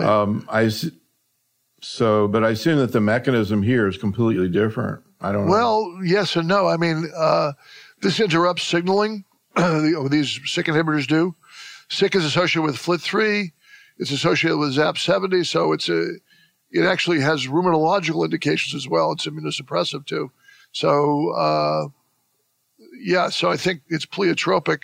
But I assume that the mechanism here is completely different. I don't know. Well, yes and no. I mean, this interrupts signaling. These SYK inhibitors do. SYK is associated with FLT3. It's associated with ZAP70. So it actually has rheumatological indications as well. It's immunosuppressive too. So, so I think it's pleiotropically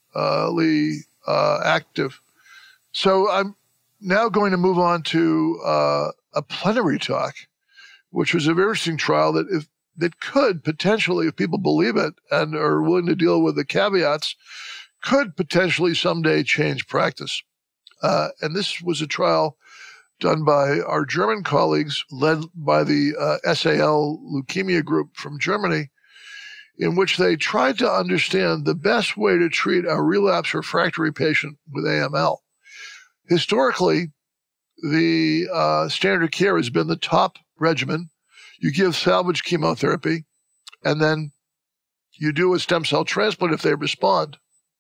active. So I'm now going to move on to a plenary talk, which was a very interesting trial that could potentially, if people believe it and are willing to deal with the caveats, could potentially someday change practice. And this was a trial done by our German colleagues, led by the SAL Leukemia Group from Germany, in which they tried to understand the best way to treat a relapse refractory patient with AML. Historically, the standard of care has been the top regimen. You give salvage chemotherapy, and then you do a stem cell transplant if they respond.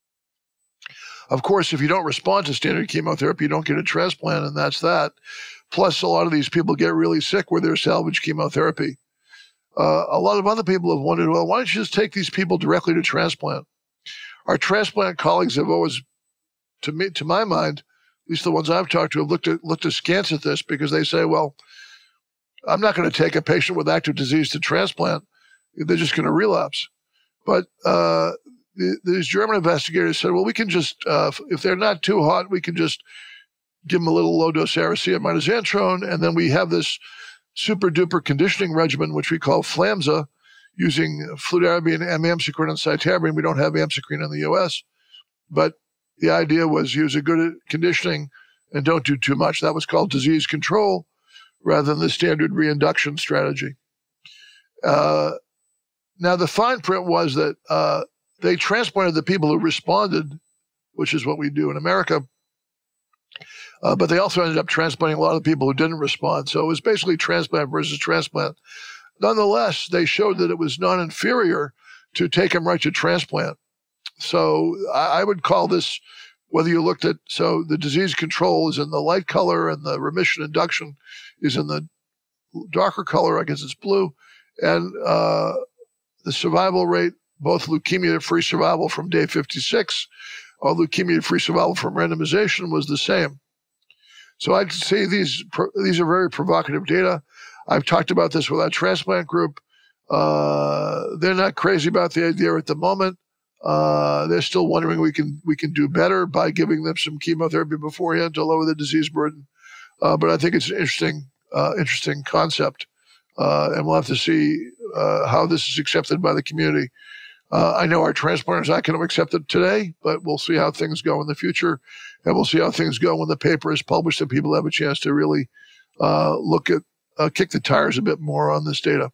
Of course, if you don't respond to standard chemotherapy, you don't get a transplant, and that's that. Plus, a lot of these people get really sick with their salvage chemotherapy. A lot of other people have wondered, well, why don't you just take these people directly to transplant? Our transplant colleagues have always, to my mind, at least the ones I've talked to, have looked askance at this because they say, well, I'm not going to take a patient with active disease to transplant. They're just going to relapse. But these German investigators said, well, we can just, if they're not too hot, we can just give them a little low-dose Aracia mitoxantrone, and then we have this super-duper conditioning regimen, which we call FLAMSA, using fludarabine, amamsucrine, and cytarabine. We don't have amsucrine in the U.S., but the idea was use a good conditioning and don't do too much. That was called disease control rather than the standard reinduction strategy. Now, the fine print was that they transplanted the people who responded, which is what we do in America, but they also ended up transplanting a lot of people who didn't respond. So it was basically transplant versus transplant. Nonetheless, they showed that it was non-inferior to take them right to transplant. So I would call this, whether you looked at, so the disease control is in the light color and the remission induction is in the darker color, I guess it's blue. And the survival rate, both leukemia-free survival from day 56 or leukemia-free survival from randomization was the same. So I'd say these are very provocative data. I've talked about this with our transplant group. They're not crazy about the idea at the moment. They're still wondering we can do better by giving them some chemotherapy beforehand to lower the disease burden. But I think it's an interesting concept. And we'll have to see how this is accepted by the community. I know our transplanters not going to accept it today, but we'll see how things go in the future. And we'll see how things go when the paper is published and people have a chance to really look at, kick the tires a bit more on this data.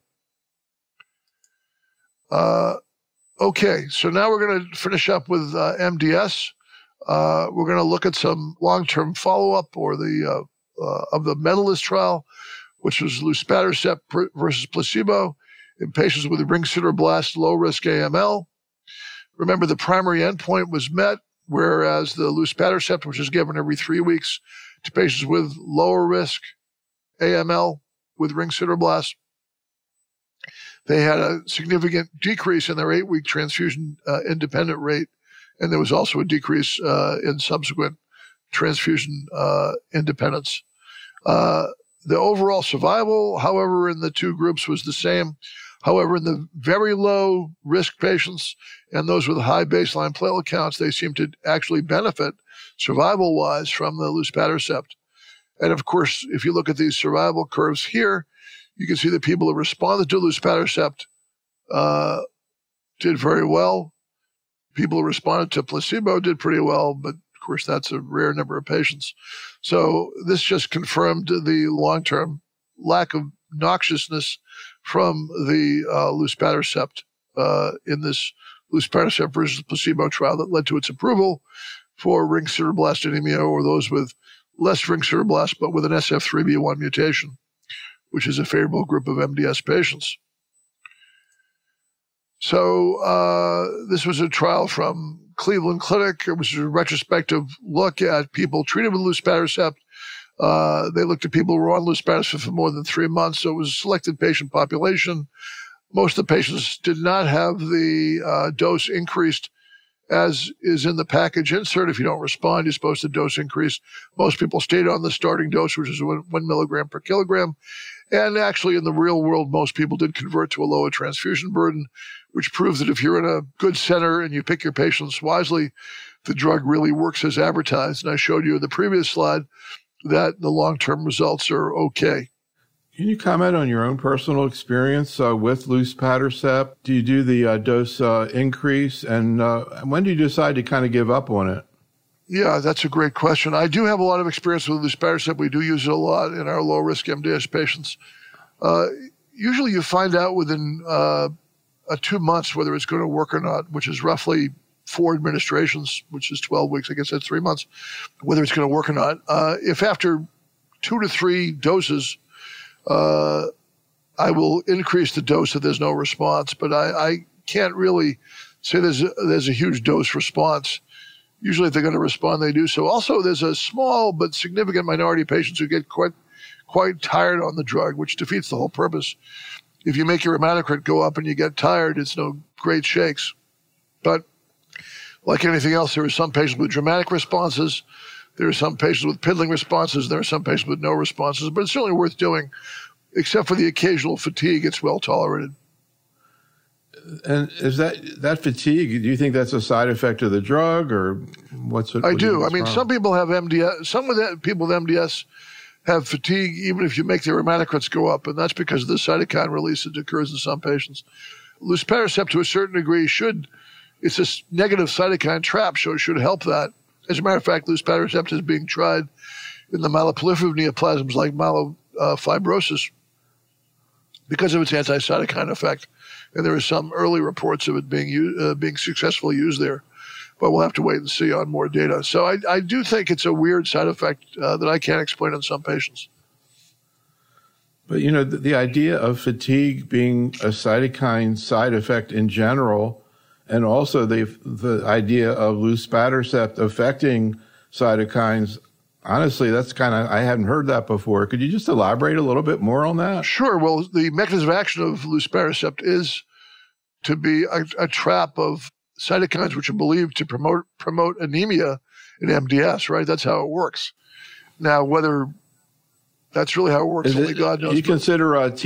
Okay, so now we're going to finish up with MDS. We're going to look at some long-term follow-up or the of the Medalist trial, which was luspatercept versus placebo in patients with ring sideroblast low-risk AML. Remember, the primary endpoint was met, whereas the luspatercept, which is given every 3 weeks to patients with lower risk AML with ring sideroblast, They had a significant decrease in their 8-week transfusion independent rate, and there was also a decrease in subsequent transfusion independence. The overall survival, however, in the two groups was the same. However, in the very low risk patients and those with high baseline platelet counts, they seem to actually benefit survival-wise from the luspatercept. And of course, if you look at these survival curves here, you can see that people who responded to luspatercept did very well. People who responded to placebo did pretty well, but of course, that's a rare number of patients. So this just confirmed the long-term lack of noxiousness from the luspatercept in this luspatercept versus placebo trial that led to its approval for ring sideroblast anemia or those with less ring sideroblast but with an SF3B1 mutation, which is a favorable group of MDS patients. So this was a trial from Cleveland Clinic. It was a retrospective look at people treated with luspatercept. They looked at people who were on luspatercept for more than 3 months, so it was a selected patient population. Most of the patients did not have the dose increased as is in the package insert. If you don't respond, you're supposed to dose increase. Most people stayed on the starting dose, which is 1 milligram per kilogram. And actually, in the real world, most people did convert to a lower transfusion burden, which proves that if you're in a good center and you pick your patients wisely, the drug really works as advertised. And I showed you in the previous slide that the long-term results are okay. Can you comment on your own personal experience with luspatercept? Do you do the dose increase? And when do you decide to kind of give up on it? Yeah, that's a great question. I do have a lot of experience with luspatercept. We do use it a lot in our low-risk MDS patients. Usually you find out within 2 months whether it's going to work or not, which is roughly 4 administrations, which is 12 weeks. I guess that's 3 months, whether it's going to work or not. If after 2 to 3 doses, I will increase the dose if there's no response, but I can't really say there's a huge dose response. Usually if they're going to respond, they do so. Also, there's a small but significant minority of patients who get quite tired on the drug, which defeats the whole purpose. If you make your hematocrit go up and you get tired, it's no great shakes. But like anything else, there are some patients with dramatic responses. There are some patients with piddling responses. There are some patients with no responses. But it's certainly worth doing. Except for the occasional fatigue, it's well tolerated. And is that fatigue, do you think that's a side effect of the drug, or what's it? I do. I mean, some people have MDS. People with MDS have fatigue even if you make their hematocrits go up, and that's because of the cytokine release that occurs in some patients. Luspatercept, to a certain degree, it's a negative cytokine trap, so it should help that. As a matter of fact, luspatercept is being tried in the myeloproliferative neoplasms like myelofibrosis because of its anti-cytokine effect. And there are some early reports of it being successfully used there. But we'll have to wait and see on more data. So I do think it's a weird side effect that I can't explain in some patients. But, you know, the idea of fatigue being a cytokine side effect in general, and also the idea of luspatercept affecting cytokines, honestly, that's I hadn't heard that before. Could you just elaborate a little bit more on that? Sure. Well, the mechanism of action of luspatercept is to be a trap of cytokines which are believed to promote anemia in MDS, right? That's how it works. Now, whether that's really how it works, only God knows. You consider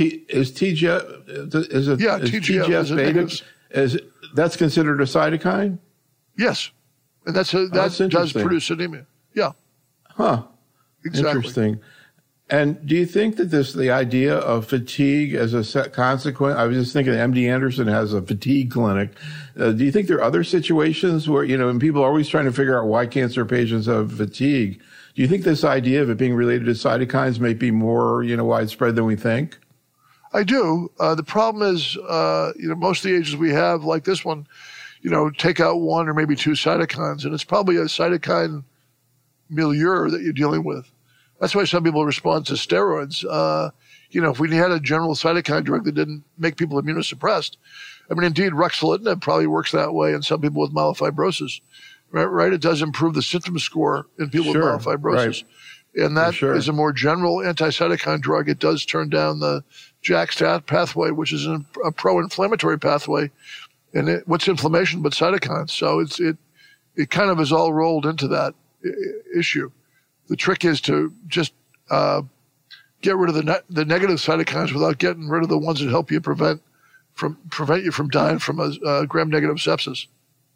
TGF-beta, that's considered a cytokine? Yes. And that does produce anemia. Yeah. Huh. Exactly. Interesting. And do you think that the idea of fatigue as a consequence, I was just thinking MD Anderson has a fatigue clinic. Do you think there are other situations where, and people are always trying to figure out why cancer patients have fatigue. Do you think this idea of it being related to cytokines may be more, widespread than we think? I do. The problem is, most of the agents we have, like this one, take out 1 or maybe 2 cytokines, and it's probably a cytokine milieu that you're dealing with. That's why some people respond to steroids. If we had a general cytokine drug that didn't make people immunosuppressed, I mean, indeed, ruxolitinib probably works that way in some people with myelofibrosis, right? It does improve the symptom score in people with myelofibrosis. And that sure. is a more general anti-cytokine drug. It does turn down the JAK-STAT pathway, which is a pro-inflammatory pathway. And what's inflammation but cytokines? So it kind of is all rolled into that issue. The trick is to just get rid of the negative cytokines without getting rid of the ones that help you prevent you from dying from a gram-negative sepsis.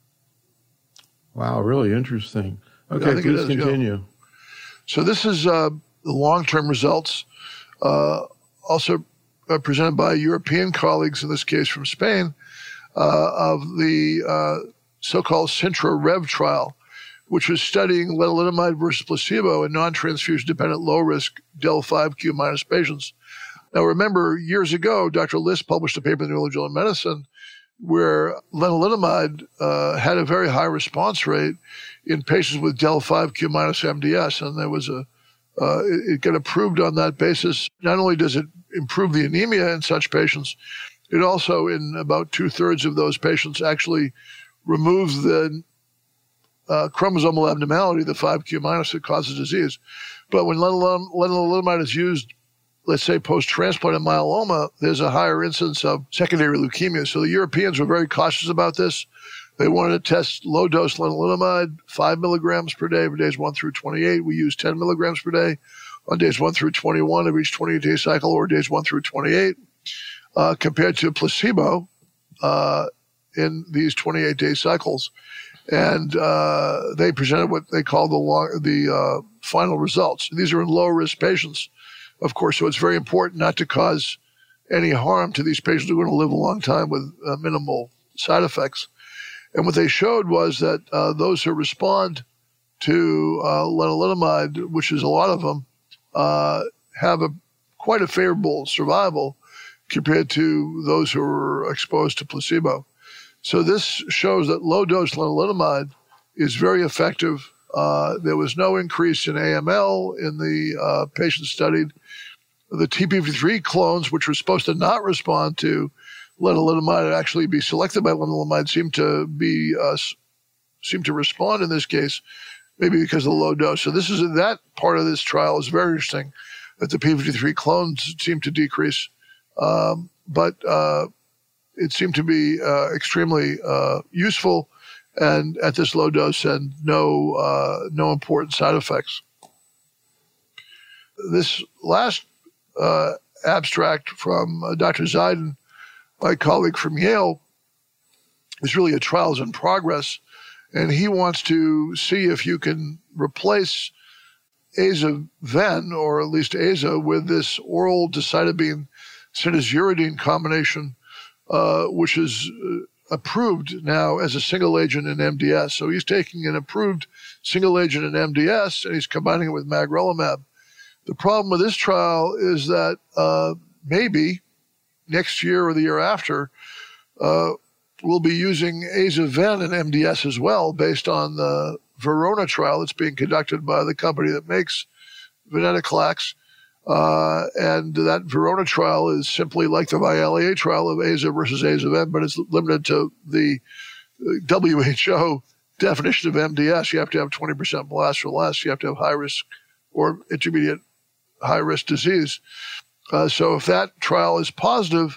Wow, really interesting. Okay, please continue. Yeah. So this is the long-term results, also presented by European colleagues, in this case from Spain, of the so-called Sintra-REV trial, which was studying lenalidomide versus placebo in non-transfusion-dependent low-risk del(5q) minus patients. Now, remember, years ago, Dr. List published a paper in the New England Journal of Medicine where lenalidomide had a very high response rate in patients with del(5q) minus MDS, and there was it got approved on that basis. Not only does it improve the anemia in such patients, it also, in about 2/3 of those patients, actually removes the chromosomal abnormality, the 5q minus that causes disease. But when lenalidomide is used, let's say post-transplant in myeloma, there's a higher incidence of secondary leukemia. So the Europeans were very cautious about this. They wanted to test low-dose lenalidomide, 5 milligrams per day for days 1 through 28. We use 10 milligrams per day on days 1 through 21 of each 28-day cycle, or days 1 through 28, compared to placebo in these 28-day cycles. And they presented what they call the final results. These are in low-risk patients, of course, so it's very important not to cause any harm to these patients who are going to live a long time with minimal side effects. And what they showed was that those who respond to lenalidomide, which is a lot of them, have quite a favorable survival compared to those who are exposed to placebo. So this shows that low-dose lenalidomide is very effective. There was no increase in AML in the patients studied. The TP53 clones, which were supposed to not respond to lenalidomide and actually be selected by lenalidomide, seem to respond in this case, maybe because of the low dose. So that part of this trial is very interesting, that the TP53 clones seem to decrease, but it seemed to be extremely useful, and at this low dose, and no important side effects. This last abstract from Dr. Zeidin, my colleague from Yale, is really a trials in progress, and he wants to see if you can replace aza-ven, or at least aza, with this oral decitabine cytisuridine combination, which is approved now as a single agent in MDS. So he's taking an approved single agent in MDS and he's combining it with magrolimab. The problem with this trial is that maybe next year or the year after, we'll be using aza-ven in MDS as well, based on the Verona trial that's being conducted by the company that makes venetoclax. And that Verona trial is simply like the VIALE trial of aza versus aza-ven, but it's limited to the WHO definition of MDS. You have to have 20% blast or less. You have to have high risk or intermediate high risk disease. So if that trial is positive,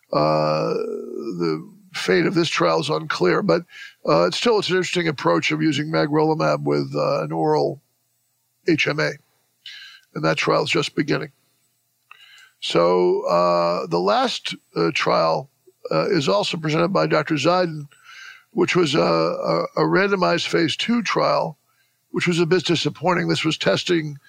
the fate of this trial is unclear. But it's an interesting approach of using magrolimab with an oral HMA. And that trial is just beginning. So the last trial is also presented by Dr. Zeidin, which was a randomized phase 2 trial, which was a bit disappointing. This was testing,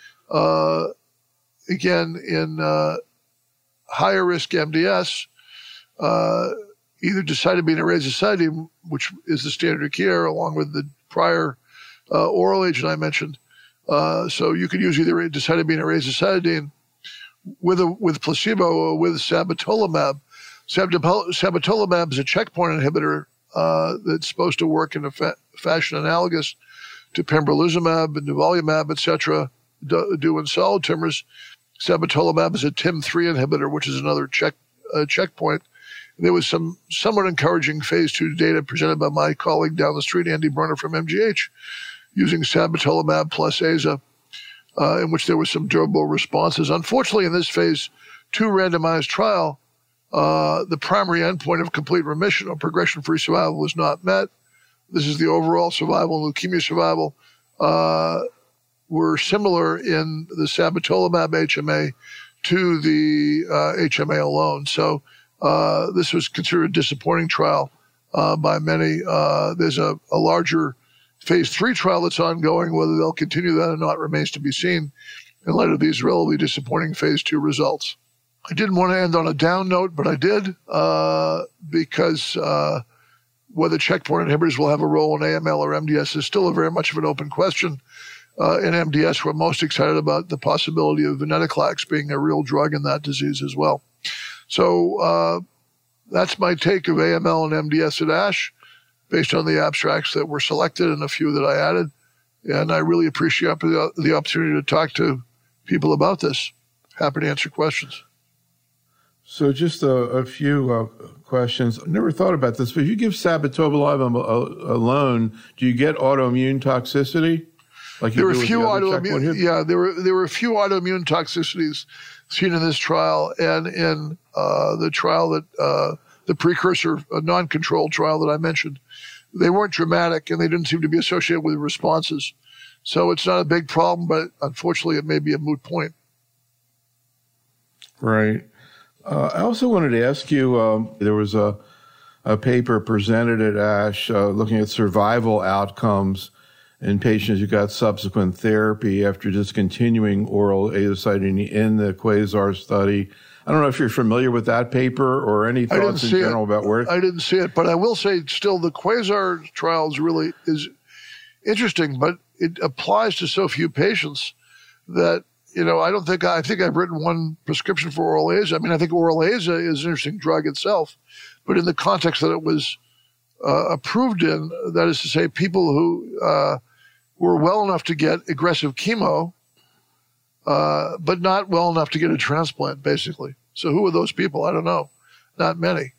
again, in higher risk MDS, either decitabine or azacitidine, which is the standard of care, along with the prior oral agent I mentioned. So you could use either decitabine or azacitidine with placebo or with sabatolimab. Sabatolimab is a checkpoint inhibitor that's supposed to work in a fashion analogous to pembrolizumab and nivolumab, etc., do in solid tumors. Sabatolimab is a TIM3 inhibitor, which is another checkpoint. There was some somewhat encouraging phase 2 data presented by my colleague down the street, Andy Brunner from MGH, using sabatolimab plus aza. in which there were some durable responses. Unfortunately, in this phase 2 randomized trial, the primary endpoint of complete remission or progression-free survival was not met. This is the overall survival and leukemia survival were similar in the sabatolimab HMA to the HMA alone. So this was considered a disappointing trial by many. There's a larger phase 3 trial that's ongoing. Whether they'll continue that or not remains to be seen in light of these relatively disappointing phase 2 results. I didn't want to end on a down note, but I did because whether checkpoint inhibitors will have a role in AML or MDS is still very much of an open question. In MDS, we're most excited about the possibility of venetoclax being a real drug in that disease as well. So that's my take of AML and MDS at ASH, based on the abstracts that were selected and a few that I added. And I really appreciate the opportunity to talk to people about this. Happy to answer questions. So just a few questions. I never thought about this, but if you give sabatolimab alone, do you get autoimmune toxicity? Like there were a few autoimmune, there were a few autoimmune toxicities seen in this trial, and in the trial that the precursor, a non-controlled trial that I mentioned, they weren't dramatic and they didn't seem to be associated with responses. So it's not a big problem, but unfortunately, it may be a moot point. Right. I also wanted to ask you. There was a paper presented at ASH looking at survival outcomes in patients who got subsequent therapy after discontinuing oral azacitidine in the QUASAR study. I don't know if you're familiar with that paper or any thoughts in general about where. I didn't see it, but I will say still the QUASAR trials really is interesting, but it applies to so few patients that, I think I've written one prescription for oral AZA. I mean, I think oral AZA is an interesting drug itself, but in the context that it was approved in, that is to say, people who were well enough to get aggressive chemo, but not well enough to get a transplant, basically. So who are those people? I don't know. Not many.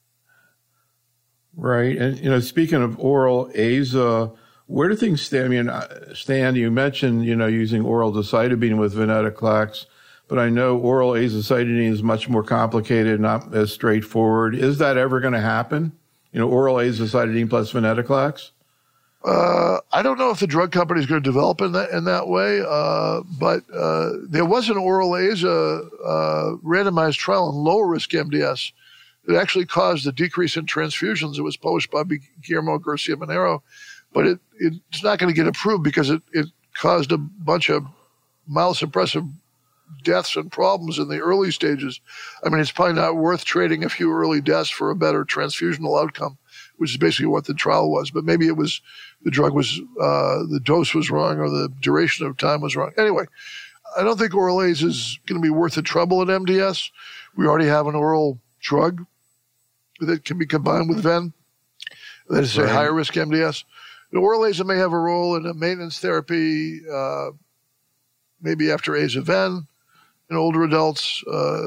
Right. And, speaking of oral AZA, where do things stand? I mean, Stan, you mentioned, using oral decitabine with venetoclax, but I know oral azacitidine is much more complicated, not as straightforward. Is that ever going to happen? Oral azacitidine plus venetoclax? I don't know if the drug company is going to develop in that way, but there was an oral AZA randomized trial in lower risk MDS that actually caused a decrease in transfusions. It was published by Guillermo Garcia Monero, but it's not going to get approved because it caused a bunch of myelosuppressive deaths and problems in the early stages. I mean, it's probably not worth trading a few early deaths for a better transfusional outcome, which is basically what the trial was. But maybe it was the drug was, the dose was wrong or the duration of time was wrong. Anyway, I don't think oral AZA is going to be worth the trouble in MDS. We already have an oral drug that can be combined with Ven, that is, say, higher risk MDS. The oral AZA may have a role in a maintenance therapy, maybe after AZA-Ven in older adults,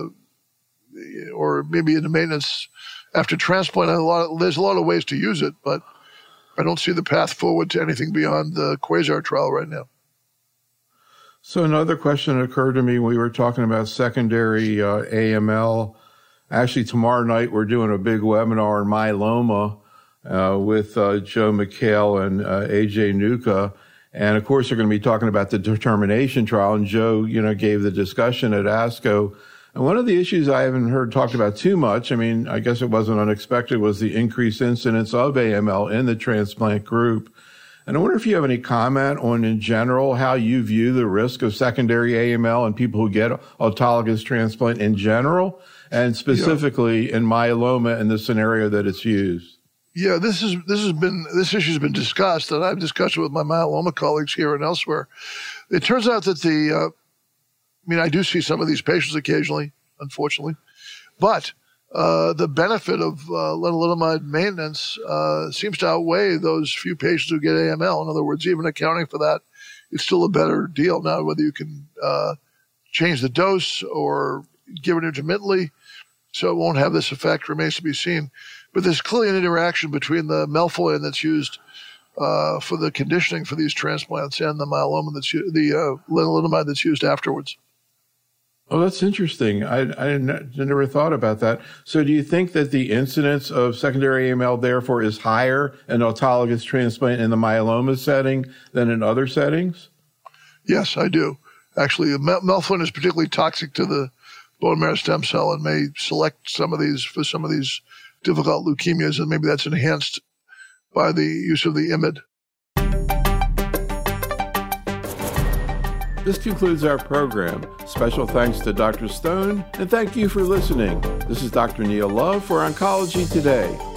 or maybe in the maintenance after transplant. There's a lot of ways to use it, but I don't see the path forward to anything beyond the QUASAR trial right now. So another question occurred to me. We were talking about secondary AML. Actually, tomorrow night we're doing a big webinar on myeloma with Joe McHale and AJ Nuka. And of course, they're going to be talking about the determination trial. And Joe, gave the discussion at ASCO. And one of the issues I haven't heard talked about too much, I mean, I guess it wasn't unexpected, was the increased incidence of AML in the transplant group. And I wonder if you have any comment on, in general, how you view the risk of secondary AML in people who get autologous transplant in general, and specifically in myeloma in the scenario that it's used. Yeah, this issue has been discussed, and I've discussed it with my myeloma colleagues here and elsewhere. It turns out that I do see some of these patients occasionally, unfortunately, but the benefit of lenalidomide maintenance seems to outweigh those few patients who get AML. In other words, even accounting for that, it's still a better deal. Now, whether you can change the dose or give it intermittently so it won't have this effect remains to be seen. But there's clearly an interaction between the melphalan that's used for the conditioning for these transplants and the myeloma the lenalidomide that's used afterwards. Oh, that's interesting. I never thought about that. So do you think that the incidence of secondary AML, therefore, is higher in autologous transplant in the myeloma setting than in other settings? Yes, I do. Actually, melphalan is particularly toxic to the bone marrow stem cell and may select some of these for some of these difficult leukemias, and maybe that's enhanced by the use of the IMiD. This concludes our program. Special thanks to Dr. Stone, and thank you for listening. This is Dr. Neil Love for Oncology Today.